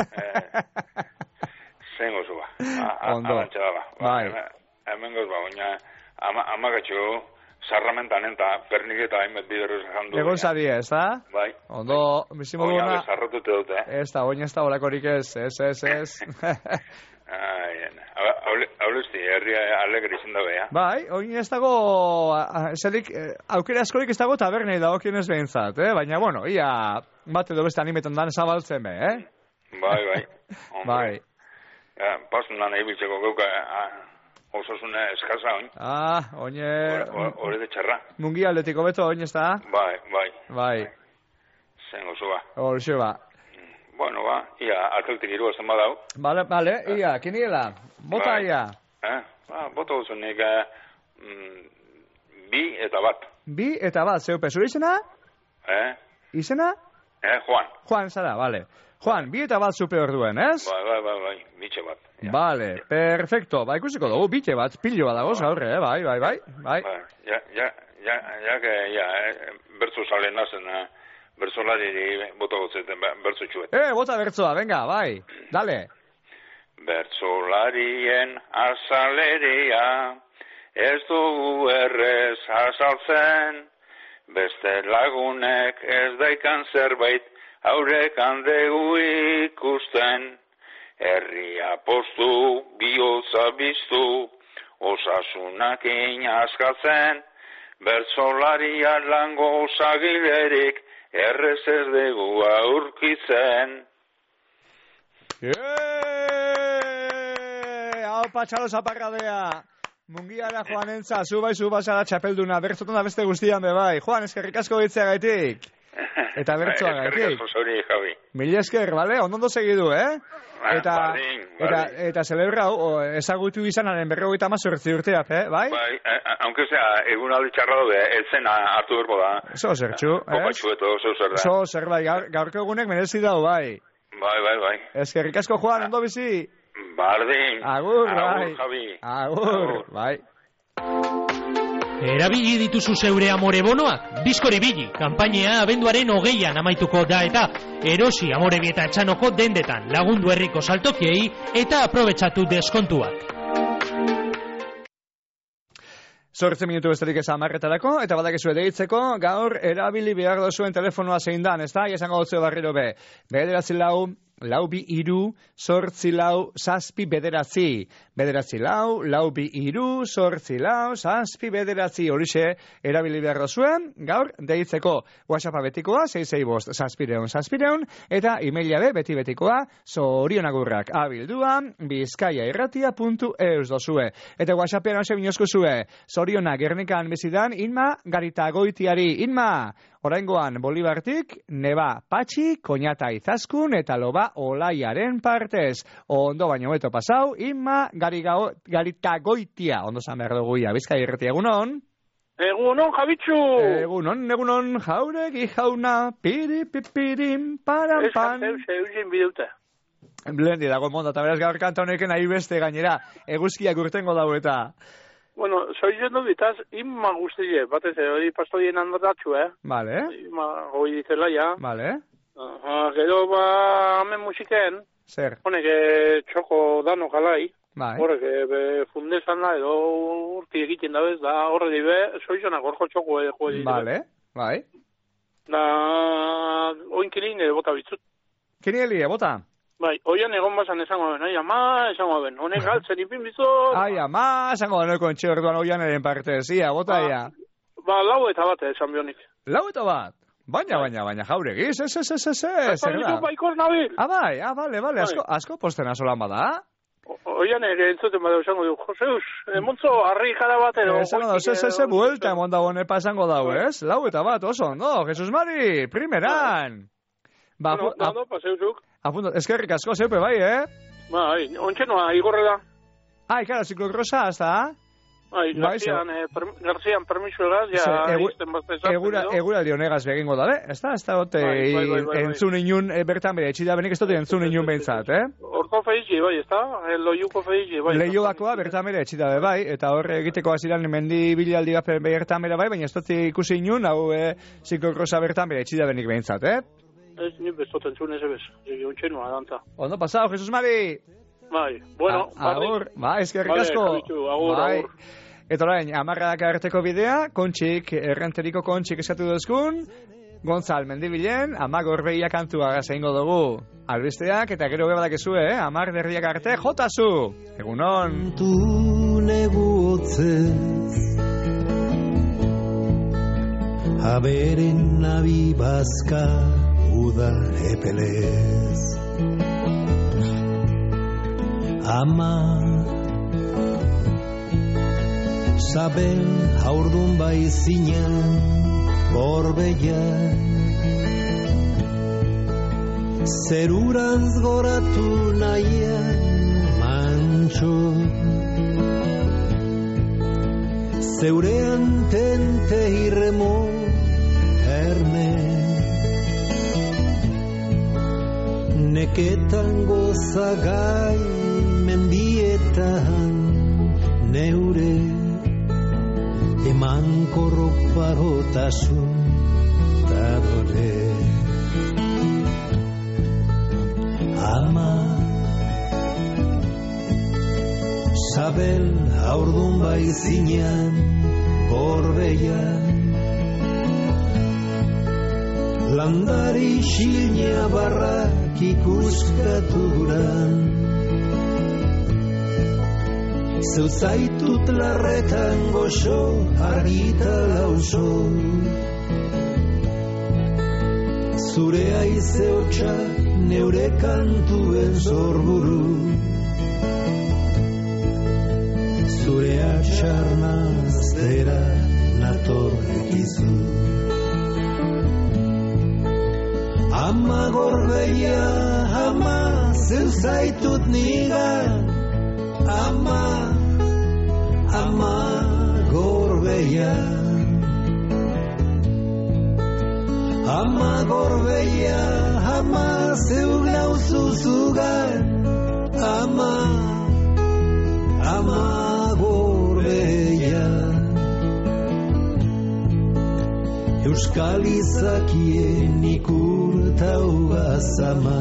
[SPEAKER 19] Zengo zuba.
[SPEAKER 2] Ondo. Bai.
[SPEAKER 19] Hemen goz ba, baina amagatxo sarramentan eta pernik eta hainbat bideroz jandu.
[SPEAKER 2] Egon zari ez, da?
[SPEAKER 19] Bai.
[SPEAKER 2] Ondo, bizimo duna.
[SPEAKER 19] Oina bezarrotute dute,
[SPEAKER 2] Ez da, oina ez da olakorik ez.
[SPEAKER 19] Hauluzti, herria alegre izan da beha.
[SPEAKER 2] Bai, oina ez dago, aukera askorik ez dago tabernei dago kienez behintzat, baina, bueno, ia bat edo beste animetan dan zabaltzen be,
[SPEAKER 19] Bai.
[SPEAKER 2] Bai.
[SPEAKER 19] Pasun lan egibiltzeko gauka osasune eskaza, oin.
[SPEAKER 2] Oine...
[SPEAKER 19] Hore de txarra.
[SPEAKER 2] Mungi aldetiko beto, oin ez da?
[SPEAKER 19] Bai. Zengo zuba.
[SPEAKER 2] Horxe ba.
[SPEAKER 19] Bueno, ba, ia, atletik irua zen badau.
[SPEAKER 2] Bale, ia, kiniela. Bota ia.
[SPEAKER 19] Bota guzunik, 2 eta 1.
[SPEAKER 2] 2 eta 1, zeupe, zure izena? Izena?
[SPEAKER 19] Juan.
[SPEAKER 2] Juan, zara, bale. Juan, 2 eta 1 zupe orduen, ez?
[SPEAKER 19] Bai, bitxe bat.
[SPEAKER 2] Bale, perfecto. Ba, ikusiko dugu, bitxe bat, pilo bat dagoz, gaurre, bai.
[SPEAKER 19] Ja, bertzu sale nazen, bertzolari bota gotzeten, bertzu txuet.
[SPEAKER 2] Bota bertzoa, venga, bai, dale.
[SPEAKER 19] Bertzolarien azaleria, ez dugu errez azaltzen, beste lagunek ez daikan zerbait, haurek handegu ikusten, herria postu, bihotza biztu, osasunakin askatzen, bertzolaria lango osagilerik, errez ez dugu aurkitzen.
[SPEAKER 2] Hau patxalo zaparradea. Mungiara Juan entza, zu basara txapelduna, bertzotan da beste guztian bebai. Juan, eskerrik asko gitzea gaitik. Eta bertzoa gaitik. Mila esker, bale? Ondo segidu, Eta celebra ezagutu izanaren 58 urteak, bai?
[SPEAKER 19] Bai, aunque sea, egun aldi txarra dobe, elzen hartu berbo da.
[SPEAKER 2] Zo zertxu,
[SPEAKER 19] Kopatxueto, zo zer da.
[SPEAKER 2] Zo zer, bai, gaurko egunek merezi dau, bai.
[SPEAKER 19] Bai.
[SPEAKER 2] Eskerrik asko, Juan, ondo bizi.
[SPEAKER 19] Bardin.
[SPEAKER 2] Agur, bai.
[SPEAKER 19] Javi.
[SPEAKER 2] Agur, bai.
[SPEAKER 1] Erabili dituzu zeure amore bonoak? Bizkori bili, kanpainea abenduaren 20an amaituko da eta erosi Amorebieta Etxanoko dendetan lagundu herriko saltokiei eta aprobetxatu deskontuak.
[SPEAKER 2] 8 minutu besterik ez 10etarako, eta badakizu deitzeko, gaur erabili behar dozuen telefonoa zein dan, ez da? Esango dutzu barriro be. 9 4 2 3 8 4 7 9 9 4 2 8 4 7 9 horixe erabili behar dozuen, gaur deitzeko WhatsAppa betikoa 665 eta emaila beti betikoa zorionagurrak abildua bizkaiairratia.eus dozue. Eta WhatsAppean hause binozko zue, zoriona Gernikan bizidan Inma Garitagoitiari. Inma, oraingoan Bolibartik, Neba Patxi, Koñata Izaskun eta Loba Olaiaren partez. Ondo baino beto pasau, Inma Garitagoitia. Ondo zan behar dugu ia, Bizkaiarratia, egunon?
[SPEAKER 20] Egunon, Javitxu!
[SPEAKER 2] Egunon, jauregi jauna, piripipirim, parampan.
[SPEAKER 20] Eusin bideuta.
[SPEAKER 2] Blendi dago monda, eta beraz gaur kanta honeken ahi beste gainera, eguzkiak urtengo dago eta.
[SPEAKER 20] Bueno, soizen du bitaz, ima guztie, batez, hori pastoien handatxu,
[SPEAKER 2] Vale.
[SPEAKER 20] Ima goi ditela, ja.
[SPEAKER 2] Vale.
[SPEAKER 20] Gero, hemen musiken,
[SPEAKER 2] zer?
[SPEAKER 20] Honek, txoko dano kalai,
[SPEAKER 2] bai.
[SPEAKER 20] Horrek, fundezan da, edo urti egiten da bez, da horre dibe, soizenak horko txoko jo dibe.
[SPEAKER 2] Vale, bai.
[SPEAKER 20] Da, oin kilin bota bitzut.
[SPEAKER 2] Kinieli, bota?
[SPEAKER 20] Bai, oian egon bazan esango ben, ama esango ben, honek galtzen ipin bizot.
[SPEAKER 2] Ama esango ben, kontxe orduan oian eren parte, zia, bota ia.
[SPEAKER 20] Ba, lau eta bat esan bionik.
[SPEAKER 2] Lau eta bat? Baina, jauregi, ez.
[SPEAKER 20] Zer da? Baikor nabil.
[SPEAKER 2] Bai, bale, asko postena solan bada.
[SPEAKER 20] Oian ere entzuten bada esango du, Joseus, montzo, harri jara bat edo.
[SPEAKER 2] Esango da, buelta emonda bone pasango dau, ez? Lau eta bat, oso, no, Jesus Mari, primeran. Ba,
[SPEAKER 20] no, paseuzuk.
[SPEAKER 2] Eskerrik asko zeupe, bai,
[SPEAKER 20] Bai, ontxenoa, igorre da.
[SPEAKER 2] Ikara, ziklokrosa, hasta?
[SPEAKER 20] Garzian permiso egaz, ja, izten baztezat.
[SPEAKER 2] Eguraldi honegaz begingo da, ez da, entzun inun, bertan bere, etxida benik ez dut entzun inun behintzat,
[SPEAKER 20] Horko feizi, bai, ez da? Loiuko feizi, bai.
[SPEAKER 2] Leioakoa bertan bere, etxida bai, eta horre egiteko aziran mendi bilaldi bat bertan bere bai, baina ez dut ikusi inun, hau ziklokrosa bertan bere, etxida benik behintzat,
[SPEAKER 20] Ez ni bestoten zuen eze bez, zegi ontsenua dantza.
[SPEAKER 2] Ondo pasao, Jesus Mari!
[SPEAKER 20] Bai, bueno,
[SPEAKER 2] agur, eskerrik asko.
[SPEAKER 20] Agur.
[SPEAKER 2] Eta orain, 10 arteko bidea, errenteriko kontxik eskatu duzkun, Gonzal Mendibilen, Ama Gorbeia kantua gazaingo dugu. Albisteak eta gero bebadak ezue, 10 berriak arte, jotazu! Egunon!
[SPEAKER 13] Tu neguotzez Haberen nabi bazka uda epelez Ama Sabel haurdun baizinen borbeia Zerurantz goratu nahian mantxo Zeurean tente irremo erne Neketan gozagai mendietan neure Eman korrok parotasun tabore Ama Sabel haurdun baizinean gorbeian Landari xilnia barrak ikuskaturan Zeuzaitut larretan goxo argita lauso Zure aizeotxa neure kantuen zorburu Zure atxarnaztera natorrekizu Ama gorbeia, ama zeuzaitut nigan Ama gorbeia Ama gorbeia, ama zeu nauzuzugan Ama gorbeia Euskal izakien ikurtau gazama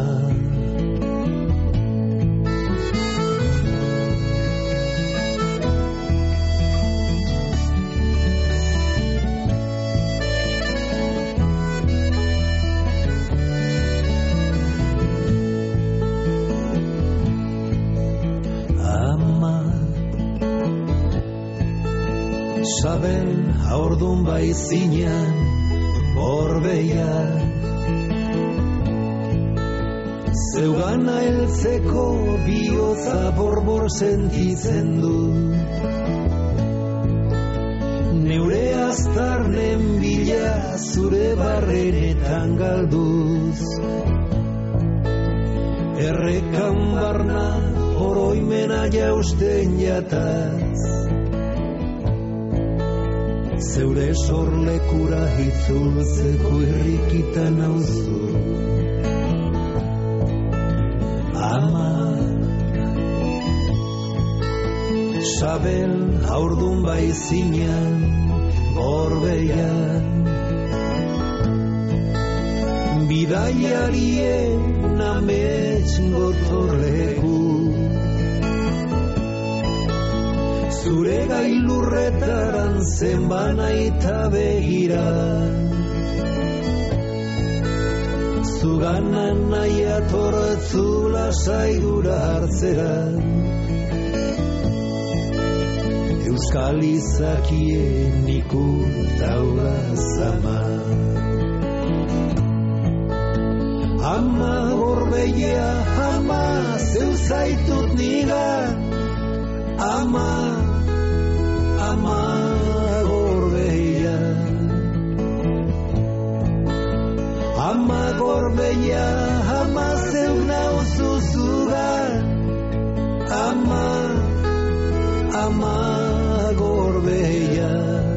[SPEAKER 13] Sabel haurdun baizinean borbeia Zeugana heltzeko bihotza borbor sentitzen du Neure aztarnen bila zure barrenetan galduz Errekan barna oroimena jausten jataz Zeure sorlekura hitzultzeko irrikitan auzu Ama Sabel haurdun baizinan gorbeian Bidaiarien amets gotorleku Zure gailurretaran zenbana eta begira Zuganan nahi atortzula saidura hartzera Euskal izakien ikur taula zama Ama gorbeia, ama zeu zaitut nigan Ama gorbeia Ama gorbeia, ama zeu nauzuzugan Ama gorbeia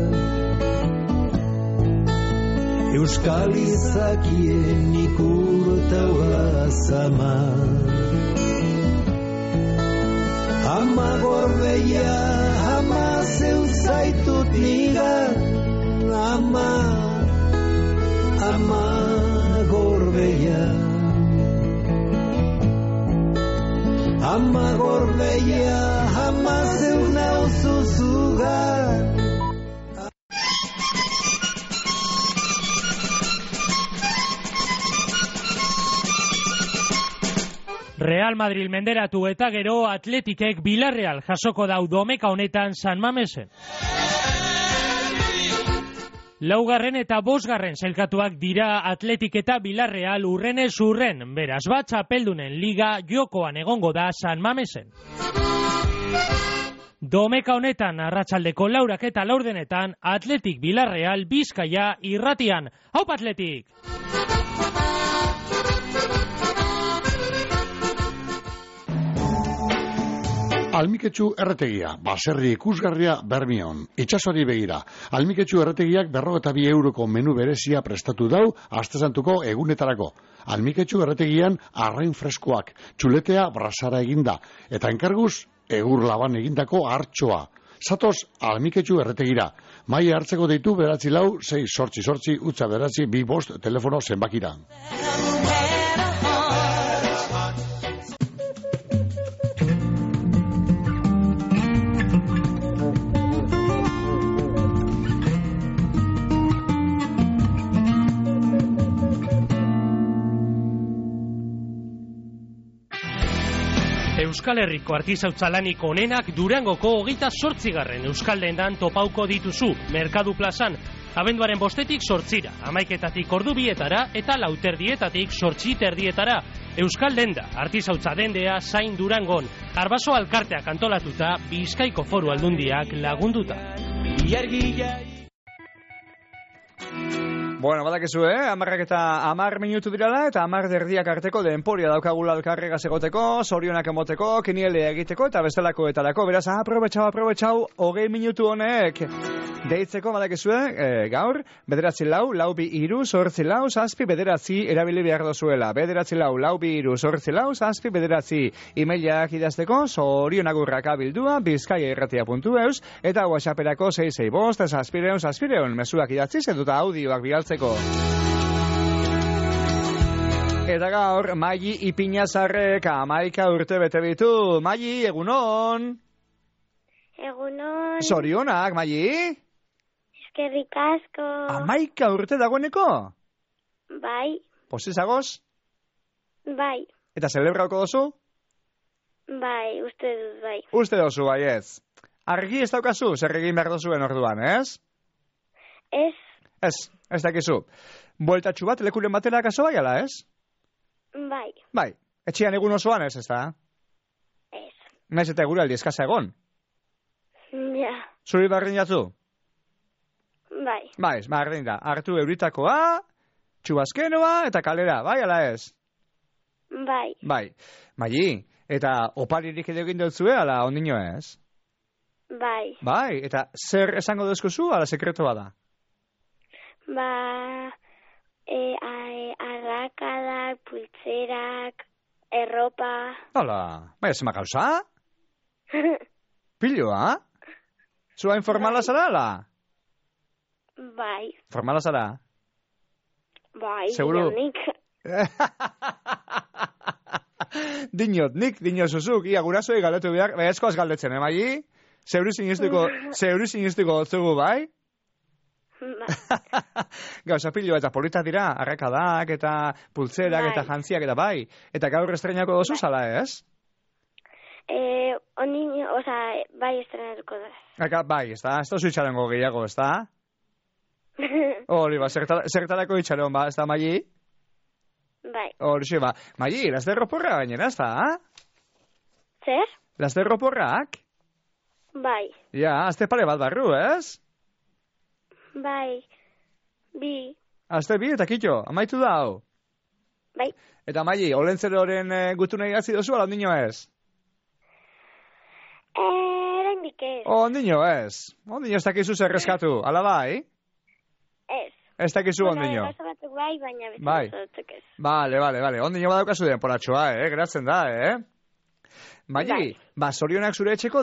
[SPEAKER 13] Euskal izakien ikur taula zama Ama gorbeia, ama zeu zaitut nigan Ama gorbeia Ama gorbeia, ama zeu nauzuzugan
[SPEAKER 1] Real Madrid menderatu eta gero Atletikek Villarreal jasoko dau domeka honetan San Mamesen. Laugarren eta bosgarren zelkatuak dira Atletik eta Villarreal urrenez urren, beraz bat txapeldunen liga jokoan egongo da San Mamesen. Domeka honetan arratsaldeko 4 eta 4 Atletik Villarreal Bizkaia irratian. Haupa Atletik!
[SPEAKER 6] Almiketxu erretegia, baserri ikusgarria Bermion. Itxasoari begira. Almiketxu erretegiak 52 euroko menu berezia prestatu dau astesantuko egunetarako. Almiketxu erretegian arrain freskoak, txuletea brasara eginda, eta enkarguz egur laban egindako hartxoa. Zatoz Almiketxu erretegira. Maia hartzeko deitu 944-688-2 telefono zenbakira.
[SPEAKER 1] Euskal Herriko artizautza lanik onenak Durangoko 28. Euskaldendan topauko dituzu, Merkadu plazan, abenduaren 5 8 11 ordubietara eta 4:00 8:30 Euskaldenda, artizautza dendea zain Durangon, Arbaso alkarteak antolatuta, Bizkaiko Foru Aldundiak lagunduta.
[SPEAKER 2] Bueno, badakizu, 10 minutu dirala eta 10 arteko denporia daukagula elkarregaz egoteko, zorionak emoteko, kiniele egiteko eta bestelako etarako. Beraz, aprobetxau, 20 minutu honek deitzeko, badakizu, gaur, 9-4-2-8-4-6 erabili behar dozuela. 9-4-2-8-4-6 emailak idazteko, zorionagurrak abildua, bizkaiairratia.eus eta whatsapperako 665-6-6 mezuak idatziz eduta audioak bigaltzeko. Eta gaur, Maili Ipinazarrek 11 urte bete bitu. Maili, egunon?
[SPEAKER 21] Egunon.
[SPEAKER 2] Zorionak, Maili?
[SPEAKER 21] Eskerrik asko.
[SPEAKER 2] 11 urte dagoeneko?
[SPEAKER 21] Bai.
[SPEAKER 2] Posizagoz?
[SPEAKER 21] Bai.
[SPEAKER 2] Eta celebrauko dozu?
[SPEAKER 21] Bai, uste dut bai.
[SPEAKER 2] Uste dozu, bai ez. Argi ez daukazu, zer egin behar dozuen orduan, ez?
[SPEAKER 21] Ez.
[SPEAKER 2] Ez dakizu. Bueltatxu bat, lekuren batera kaso bai ala, ez?
[SPEAKER 21] Bai.
[SPEAKER 2] Bai, etxean egun osoan ez da?
[SPEAKER 21] Ez.
[SPEAKER 2] Naiz eta eguraldi eskasa egon?
[SPEAKER 21] Ja.
[SPEAKER 2] Zuri bardin jatzu?
[SPEAKER 21] Bai.
[SPEAKER 2] Bai, bardin da. Hartu euritakoa, txubazkenoa eta kalera, bai ala ez?
[SPEAKER 21] Bai.
[SPEAKER 2] Bai. Maili, eta oparirik edo egin dutzue ala ondino ez?
[SPEAKER 21] Bai.
[SPEAKER 2] Bai, eta zer esango duzkuzu ala sekretoa da?
[SPEAKER 21] Arrakadak, pultzerak, erropa.
[SPEAKER 2] Hala, bai, zema gauza? Piloa? Zua informala zara, ala?
[SPEAKER 21] Bai.
[SPEAKER 2] Formala zara?
[SPEAKER 21] Bai,
[SPEAKER 2] Seguro?
[SPEAKER 21] nik.
[SPEAKER 2] Nik zuzuk, ia gurasoi galdetu behar, eskoaz galdetzen, Maili? Zeuri sinistuko otzugu, bai? Gauza pilo eta polita dira, arrakadak eta pultzerak eta jantziak eta bai. Eta gaur estrenako dozu zala, ez?
[SPEAKER 21] Bai estrenatuko da.
[SPEAKER 2] Bai, ez da zuitxarengo gehiago, ez da? Hori, zertarako itxaron, ba, ez da, Maili?
[SPEAKER 21] Bai.
[SPEAKER 2] Hori, ba, Maili, lasterro porra gainera, ez da?
[SPEAKER 21] Zer?
[SPEAKER 2] Lasterro porrak?
[SPEAKER 21] Bai.
[SPEAKER 2] Ja, azte pare bat barru, ez?
[SPEAKER 21] Bai. Bi.
[SPEAKER 2] Azte bi eta kitxo, amaitu da, hau?
[SPEAKER 21] Bai.
[SPEAKER 2] Eta Maili, olentzeroren gutu nahi gazi dozu, ala ondino ez?
[SPEAKER 21] Eraindik ez.
[SPEAKER 2] Ondino ez. Ondino ez dakizu zer reskatu, ala bai?
[SPEAKER 21] Ez.
[SPEAKER 2] Ez dakizu ondino.
[SPEAKER 21] Gauza batzuk bai, baina beste
[SPEAKER 2] bai.
[SPEAKER 21] batzuk ez.
[SPEAKER 2] Vale. Ondino badaukazu denporatxoa, geratzen da, Maili, ba, zorionak zure etxeko,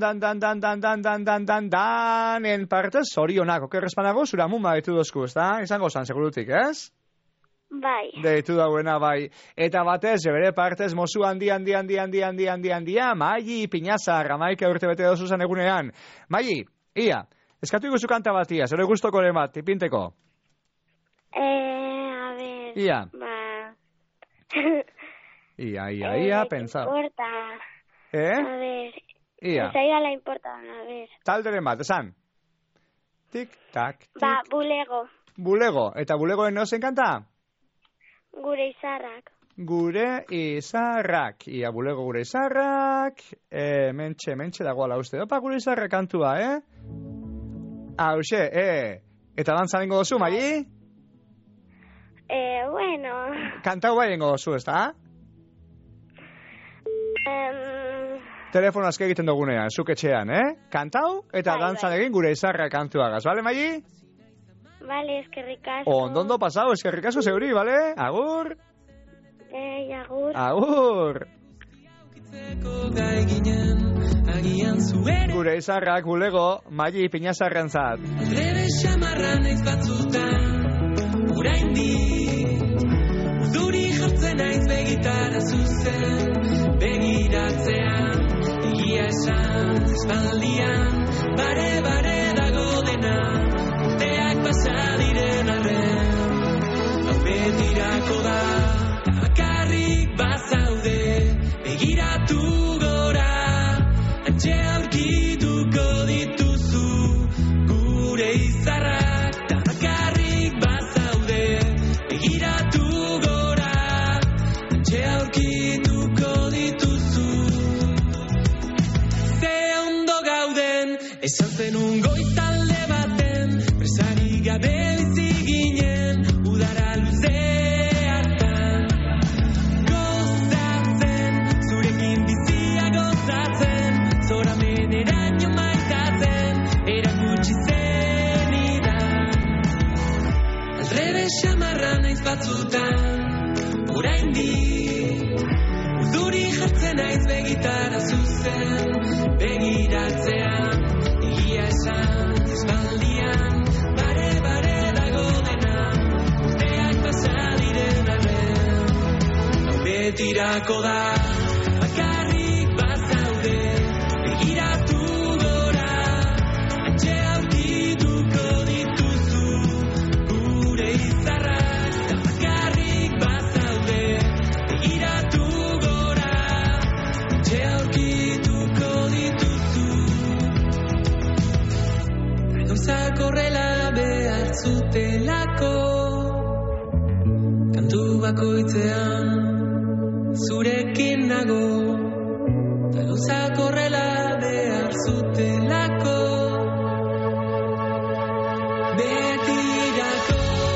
[SPEAKER 2] danen partez, zorionak, okerrezpanago, zura mumma ditu dozku, ez da? Izango zan, segurutik, ez?
[SPEAKER 21] Bai.
[SPEAKER 2] Deitu dauena, bai. Eta batez, bere partez, mozu handia, Maili, pinazar, amaika urte bete dozu zan egunean. Maili, ia, eskatu iguzu kanta batia, zure guztoko den bat, tipinteko.
[SPEAKER 21] A ver.
[SPEAKER 2] Ia.
[SPEAKER 21] Ba.
[SPEAKER 2] Ia, pensa.
[SPEAKER 21] Importa. A ver.
[SPEAKER 2] Ia.
[SPEAKER 21] Esa la importa, a ver.
[SPEAKER 2] Talderen bat, esan. Tik, tak, tik.
[SPEAKER 21] Ba, bulego.
[SPEAKER 2] Bulego, eta bulegoen nozen kanta?
[SPEAKER 21] Gure izarrak.
[SPEAKER 2] Gure izarrak. Ia, bulego gure izarrak. Mentxe dagoala uste. Opa, gure izarrak kantua, Hauxe, Eta dantzan ingo dozu, Maili?
[SPEAKER 21] Bueno.
[SPEAKER 2] Kantau bai ingo dozu, ez da? Telefono azke egiten dugunean, zuk etxean, Kantau eta dantzan egin gure izarra kantuagaz, bale, Maili?
[SPEAKER 21] Bale, eskerrik asko.
[SPEAKER 2] Ondo pasau, eskerrik asko zeuri, bale? Agur?
[SPEAKER 21] Agur.
[SPEAKER 2] Agur. Gure izarrak bulego, Maili pinazarrentzat.
[SPEAKER 13] Rebe xamarran ez batzutan, oraindik urduri jartzen naiz begitara zuzen, begiratzean, egia esan, espaldian, bare dago dena, urteak pasa diren arren, hau betirako da, bakarrik bazaude, begiratu gora, antxe aurkituko dituzu, gure izarrak, ta bakarrik bazaude, begiratu gora, antxe aurkituko dituzu. Ze ondo gauden, esan zenun goizalde baten, presari gabe bizi ginen, udara luze hartan. Gozatzen, zurekin bizia gozatzen, zorameneraino maitatzen, erakutsi zenidan. Aldrebe xamarra naiz batzutan, oraindik urduri jartzen naiz begitara zuzen, begiratzean, egia esan, espaldian, bare dago dena, urteak pasa diren arren, hau betirako da, bakarrik bazaude, begiratu gora, antxe aurkituko dituzu, gure izarrak, ta bakarrik bazaude, begiratu gora, antxe aurkituko dituzu. Gauzak horrela behar zutelako, kantu bakoitzean zurekin nago, ta gauzak horrela behar zutelako, betirako,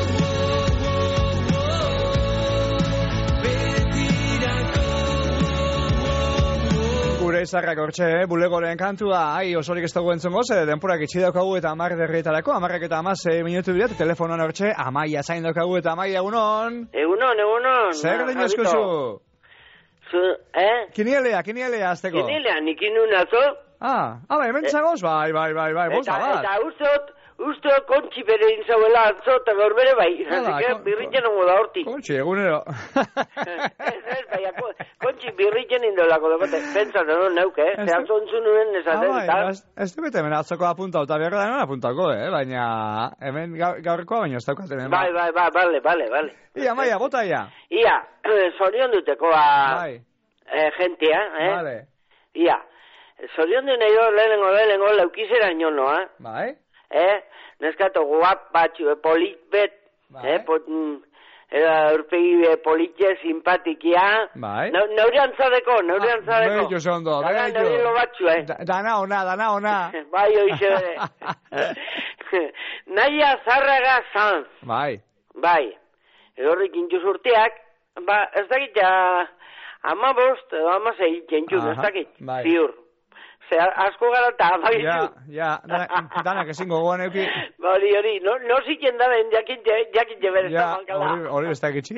[SPEAKER 2] Gure izarrak hortxe, bulegoren kantua, osorik ez dago entzongo, denporak itxi daukagu eta 10 derrietarako, 10 eta 16 minutu dira, telefonoan hortxe, Amaia zain daukagu eta Amaia, egunon?
[SPEAKER 3] Egunon.
[SPEAKER 2] Zer lehin eskuzu? Kinielea, azteko.
[SPEAKER 3] Kinielea, nikin unazo?
[SPEAKER 2] Bai, hemen zagoz, bai, bosta bat.
[SPEAKER 3] Eta uste kontxi bere inzauela atzo, eta gaur bere bai. Birritzen ongo da hortik.
[SPEAKER 2] Kontxi, egunero.
[SPEAKER 3] Baina, kontxi birritzen indolako dagote. Pentsa, no, neuke, zehaztu entzunuen esaten.
[SPEAKER 2] Ez du bete, hemen atzoko apuntau, eta behar da non apuntako, baina hemen gaurkoa baina ez daukaten.
[SPEAKER 3] Bai, bale.
[SPEAKER 2] Ia, Maia, bota ia.
[SPEAKER 3] Ia, zorion duteko gentia,
[SPEAKER 2] Vale.
[SPEAKER 3] Ia, zorion du nahi lehenengo leukizera inonoa.
[SPEAKER 2] Bai.
[SPEAKER 3] Neskato guap batxu, polit bet, urpegi politxe, simpatikia.
[SPEAKER 2] Bai.
[SPEAKER 3] Neure antzadeko.
[SPEAKER 2] Bai, jo zondo.
[SPEAKER 3] Neure lo batxu,
[SPEAKER 2] Dana ona.
[SPEAKER 3] Bai, oixe bere. Naia Zarraga Sanz.
[SPEAKER 2] Bai.
[SPEAKER 3] Horrik intuz urteak, ez dakit ja, 15 edo 16 jentxun, ez dakit, ziur. Asko gara eta amagitzu.
[SPEAKER 2] Ja, danak ezingo goan euki.
[SPEAKER 3] Hori, no ziken daren jakin jebere ez da mankala.
[SPEAKER 2] Hori ez dakitxi.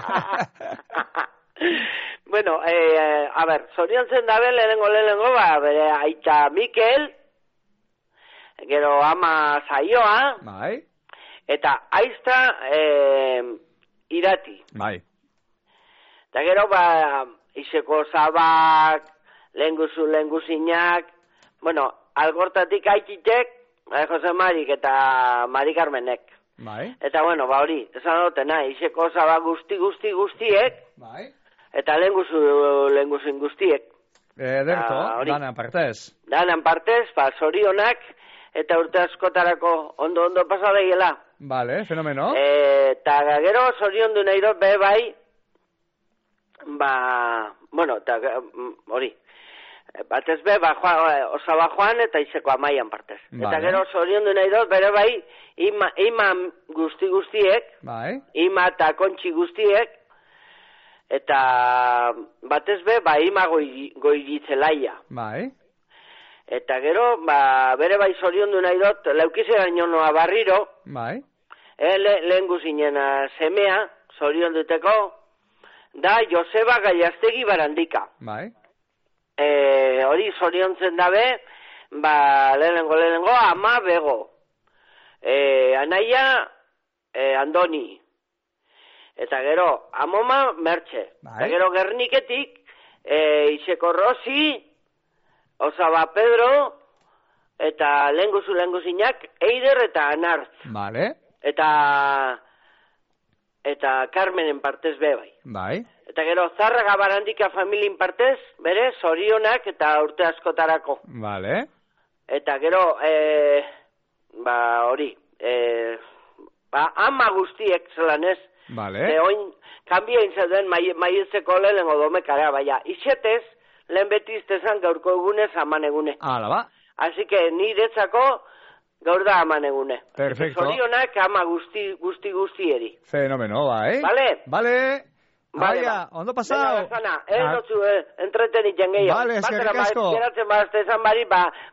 [SPEAKER 3] Bueno, a ber, zorion zen dabe lehenengo, bere aita Mikel, gero ama Zaioa,
[SPEAKER 2] bai.
[SPEAKER 3] Eta aizta Irati.
[SPEAKER 2] Bai.
[SPEAKER 3] Eta gero, Iseko Zabak, Lenguzinak, bueno, algortatik aitzitek, Jose Marik eta Mari Carmenek.
[SPEAKER 2] Bai.
[SPEAKER 3] Eta bueno, hori, esan dutena, Iseko Zabak guztiek,
[SPEAKER 2] bai.
[SPEAKER 3] Eta lenguzin guztiek.
[SPEAKER 2] Ederto, danan partez.
[SPEAKER 3] Danan partez, zorionak, eta urte askotarako ondo pasadeiela.
[SPEAKER 2] Vale, fenomeno.
[SPEAKER 3] Eta gero zorion du nahi dut, bai, bueno, eta hori, batez Osaba Joan eta Iseko Amaian partez.
[SPEAKER 2] Vale.
[SPEAKER 3] Eta gero zorion du nahi dut, bere bai, ima guztiek,
[SPEAKER 2] bai.
[SPEAKER 3] Ima eta kontxi guztiek, eta batez ima goiritzelaia.
[SPEAKER 2] Bai.
[SPEAKER 3] Eta gero, bere bai zorion du nahi dut, leukizera inonoa barriro,
[SPEAKER 2] bai.
[SPEAKER 3] Lehen guzinen semea, zorion duteko, da Joseba Gaiastegi Barandika.
[SPEAKER 2] Bai.
[SPEAKER 3] Hori zorion zen dabe, lehenengo, ama Bego. Anaia, Andoni. Eta gero, amoma Mertxe.
[SPEAKER 2] Bai.
[SPEAKER 3] Eta gero Gerniketik, Iseko Rosi, Osaba Pedro, eta lenguzinak, Eider eta Anartz.
[SPEAKER 2] Vale.
[SPEAKER 3] Eta Carmenen partez bai.
[SPEAKER 2] Bai.
[SPEAKER 3] Eta gero Zarraga Barandika familien partez, bere, zorionak eta urte askotarako.
[SPEAKER 2] Vale.
[SPEAKER 3] Eta gero, hori, ama guztiek zelan ez.
[SPEAKER 2] Vale.
[SPEAKER 3] Oin, kanbia inzaten maietzeko lehenengo domekara, baina, izetez, lehen betiztezan gaurko egunez aman egune.
[SPEAKER 2] Hala ba.
[SPEAKER 3] Así que niretzako gaur da aman egune.
[SPEAKER 2] Perfecto.
[SPEAKER 3] Zorionak ama guztieri.
[SPEAKER 2] Fenomeno, bai.
[SPEAKER 3] Vale.
[SPEAKER 2] Baia, ondo pasau.
[SPEAKER 3] Dotzu, entretenitzen gehiago.
[SPEAKER 2] Vale, eskerrik asko.
[SPEAKER 3] Geratzen baztezan bari,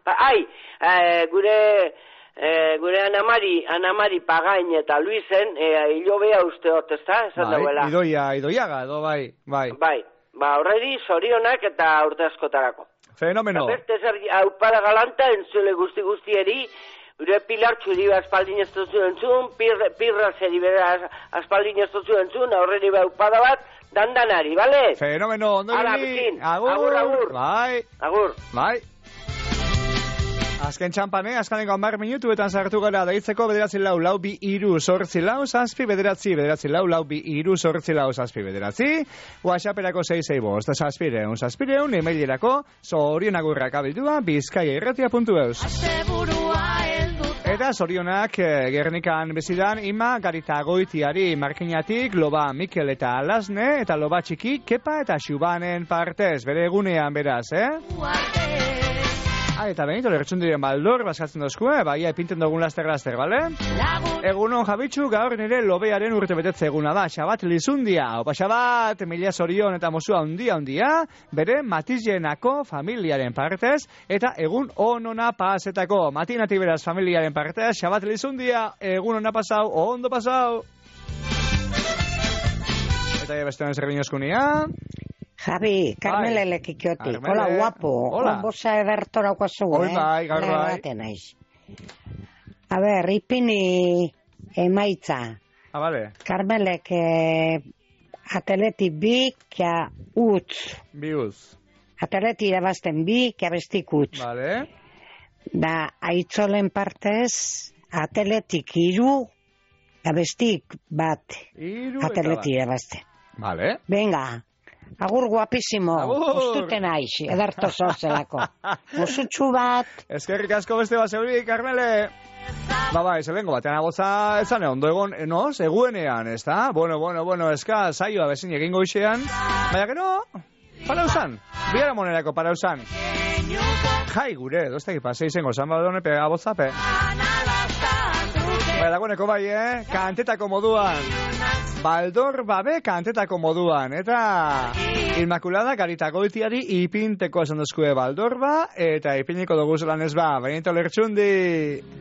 [SPEAKER 3] gure Anamari Pagain eta Luisen, hilobea usteot, ez da? Esan dauela.
[SPEAKER 2] Idoiaga, edo bai.
[SPEAKER 3] Bai, horreri zorionak eta urte askotarako.
[SPEAKER 2] Fenomeno.
[SPEAKER 3] Beste zer, haupara galanta, entzule guztieri, gure Pilar Txuriba aspaldin ez duzu entzun, Pirra zeri bera aspaldin ez duzu entzun, horreri haupada bat, dandanari, bale?
[SPEAKER 2] Fenomeno, ondo gini.
[SPEAKER 3] Agur.
[SPEAKER 2] Bai.
[SPEAKER 3] Agur.
[SPEAKER 2] Bai. Azken txampane, azkaneko 10 minutuetan sartu gara deitzeko 942-7-7-6-6-2-2-2-2-2-2-2-2-2-2-2-2-2-2-2-2-2-2-2-2-2-2-2-2-2-2-2-2 WhatsApperako 6-6-5 emailirako zorionagur akabildua bizkaiairratia.eus. Eta zorionak Gernikan bezidan ima Garita Goitiari Markinatik, Loba Mikel eta Alasne, eta Loba Txiki Kepa eta Xubanen partez, bere egunean beraz, eta benito, lertxun diren baldor, baskatzen dozkue, baia epinten dugun laster, bale? Egunon Jabitxu, gaur nire lobearen urte betetze eguna da, Xabat Lizundia, opa Xabat, mila zorion eta mozua handia, bere Matizjenako familiaren partez, eta egun onona pasetako, Matinati beraz familiaren partez, Xabat Lizundia, egun ona pasau, ondo pasau. Eta beste zerbin oskunia.
[SPEAKER 4] Javi, Carmele lekikiotik. Hola, guapo. Hola. Onboza edertorako azu,
[SPEAKER 2] Bai.
[SPEAKER 4] A ber, ipini emaitza.
[SPEAKER 2] Vale.
[SPEAKER 4] Carmelek ateleti bi, kia utz.
[SPEAKER 2] Bi utz.
[SPEAKER 4] Ateleti irabazten bi, kia bestik utz.
[SPEAKER 2] Vale.
[SPEAKER 4] Da, aitzolen partez, ateletik iru, abestik bat. Ateleti irabazten.
[SPEAKER 2] Vale.
[SPEAKER 4] Venga. Agur guapísimo. Ustuten aiz, edarto zozelako. Osutxu bat.
[SPEAKER 2] Eskerrik asko beste bat zeuri, Carmele. Bai, zelengo batean agoza ezan ondo egon, no? Seguenean, ez da? Bueno, eska saioa bezin egingo ixean. Baina gero, parausan. Biara monerako parausan. Jai gure, dozteki pasei zengo, zan badone pega bozape. Baina dagoeneko bai, kantetako moduan. Baldor babe kantetako moduan. Eta Inmaculada Garitagoitiari ipinteko esan duzkue Baldorba. Eta ipiniko dugu zelan ez ba. Benito Lertxundi.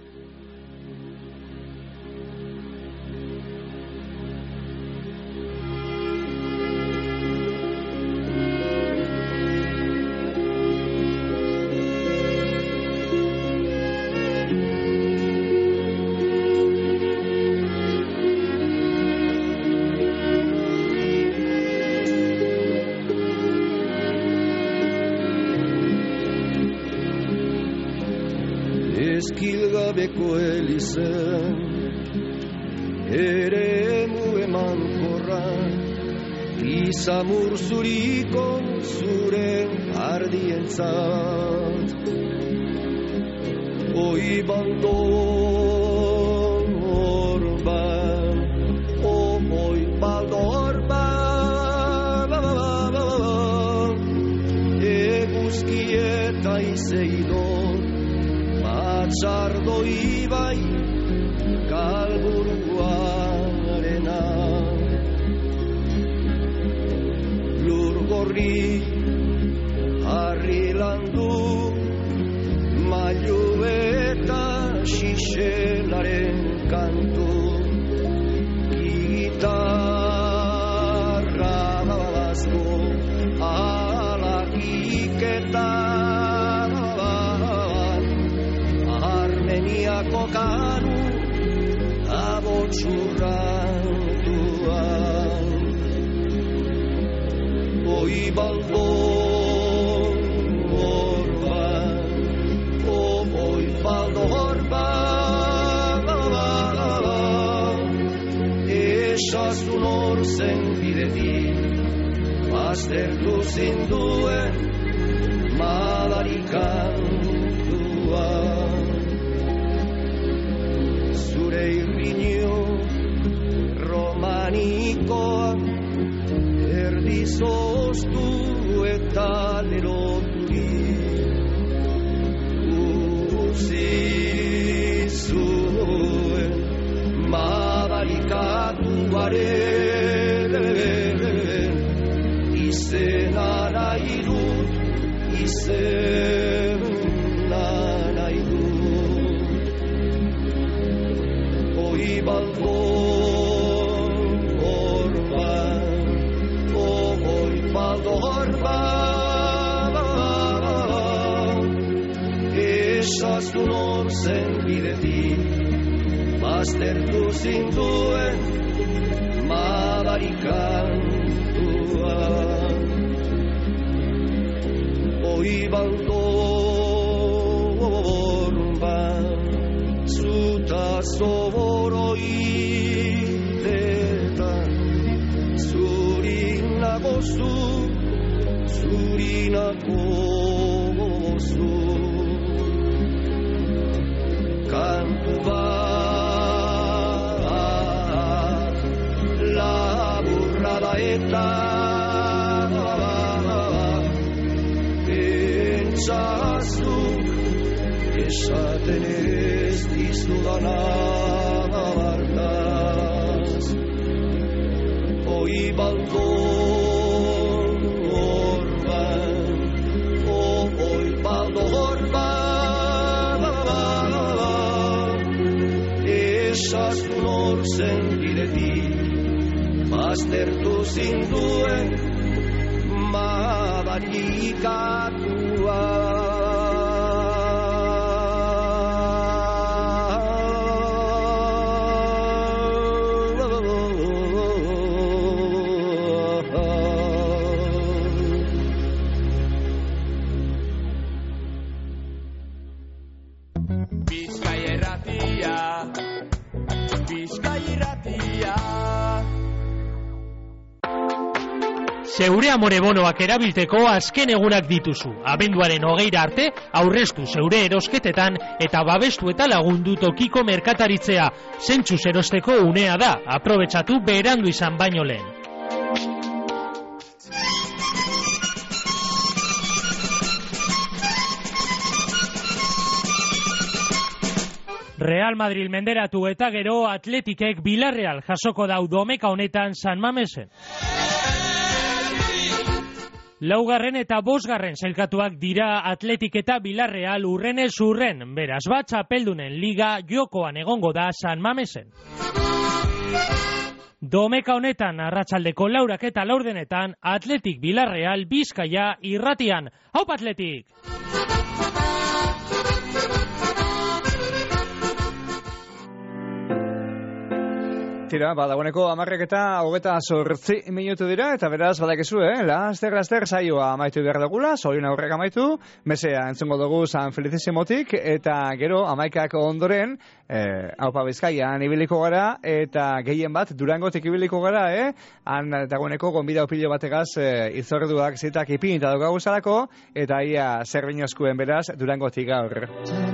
[SPEAKER 13] Eskilgabeko elizen eremu emankorra izamur zuriko zure ardientzat oi baldorba oi baldorba eguzkieta izeidor Txardo ibai galburuarena Lur gorri harri landu mailu eta xixelaren kantu gitarra bazko alakiketa Armeniako kanu abotxurrantuan Oi baldor orban oi baldor Esazun hor zen bidetik Aztertu zinduen madarikantuan Zure irriño romanikoa erdizoztu eta leroturi Uzi zuen madarikatuaren izena nahi dut, izena nahi dut Oi baldorba, oi baldorba Esazun hor zen bidetik Baztertu zinduen madarikantuan Oi baldorba Zuta zoboroitetan Zurinako zu, zurinako zu Kantu bat laburra da eta Pentsazuk esaten ez dizudana bartaz Oi baldorba, oi baldorba Esazun hor zen bidetik Baztertu zinduen aldarrikatua.
[SPEAKER 1] Zeure amore bonoak erabilteko azken egunak dituzu. Abenduaren 20 arte, aurreztu zeure erosketetan eta babestu eta lagundu tokiko merkataritzea. Zentzuz erosteko unea da, aprobetxatu berandu izan baino lehen. Real Madrid menderatu eta gero Atletikek Villarreal jasoko dau domeka honetan San Mamesen. Laugarren eta bosgarren sailkatuak dira Atletik eta Villarreal urrenez urren, beraz bat txapeldunen liga jokoan egongo da San Mamesen. Domeka honetan arratsaldeko 4 eta 4 Atletik Villarreal Bizkaia irratian. Haupa Atletik!
[SPEAKER 2] Tira, dagoeneko 10:28 minutu dira, eta beraz badakizu, laster saioa amaitu behar dugula, Solin aurrek amaitu, mesea entzungo dugu San Felicissimotik, eta gero 11 ondoren, Aupa Bizkaian ibiliko gara, eta gehien bat Durangotik ibiliko gara, han dagoeneko gonbida opilio bategaz izorduak zitak ipinita dugu zalako, eta ia zerbino eskuen beraz Durangotik gaur.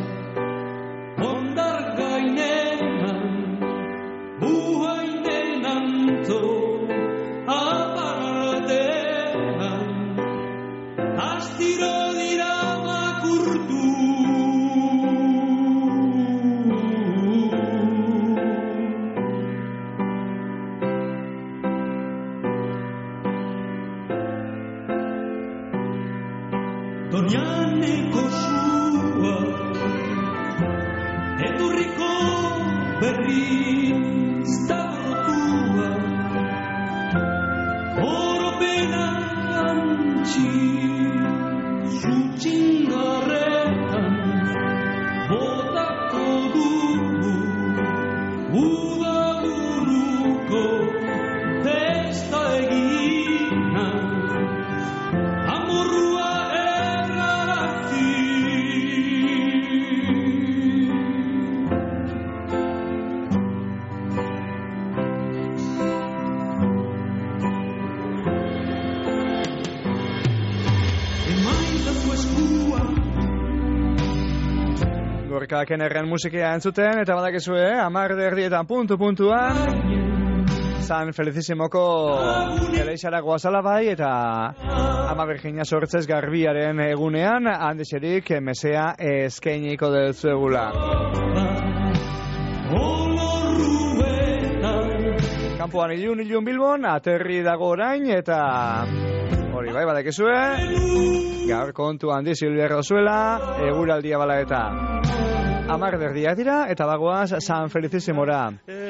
[SPEAKER 13] Doñaneko zua eturriko berriz dagotua oropena antzi zutxingarretan botako dugu udaburuko festa egina amorrua
[SPEAKER 2] Gorkaken erren musikia entzuten, eta badakizue, 10:00 puntuan San Felicísimoko eleixara goazala bai, eta Ama Virginia sortzez garbiaren egunean, handixerik mesea eskainiko dutzuegula. Kampuan ilun Bilbon, aterri dago orain, eta hori bai, badakizue, gaur kontu handi Silvia zuela, eguraldia bala eta 10:00 dira, eta bagoaz San Felicísimora.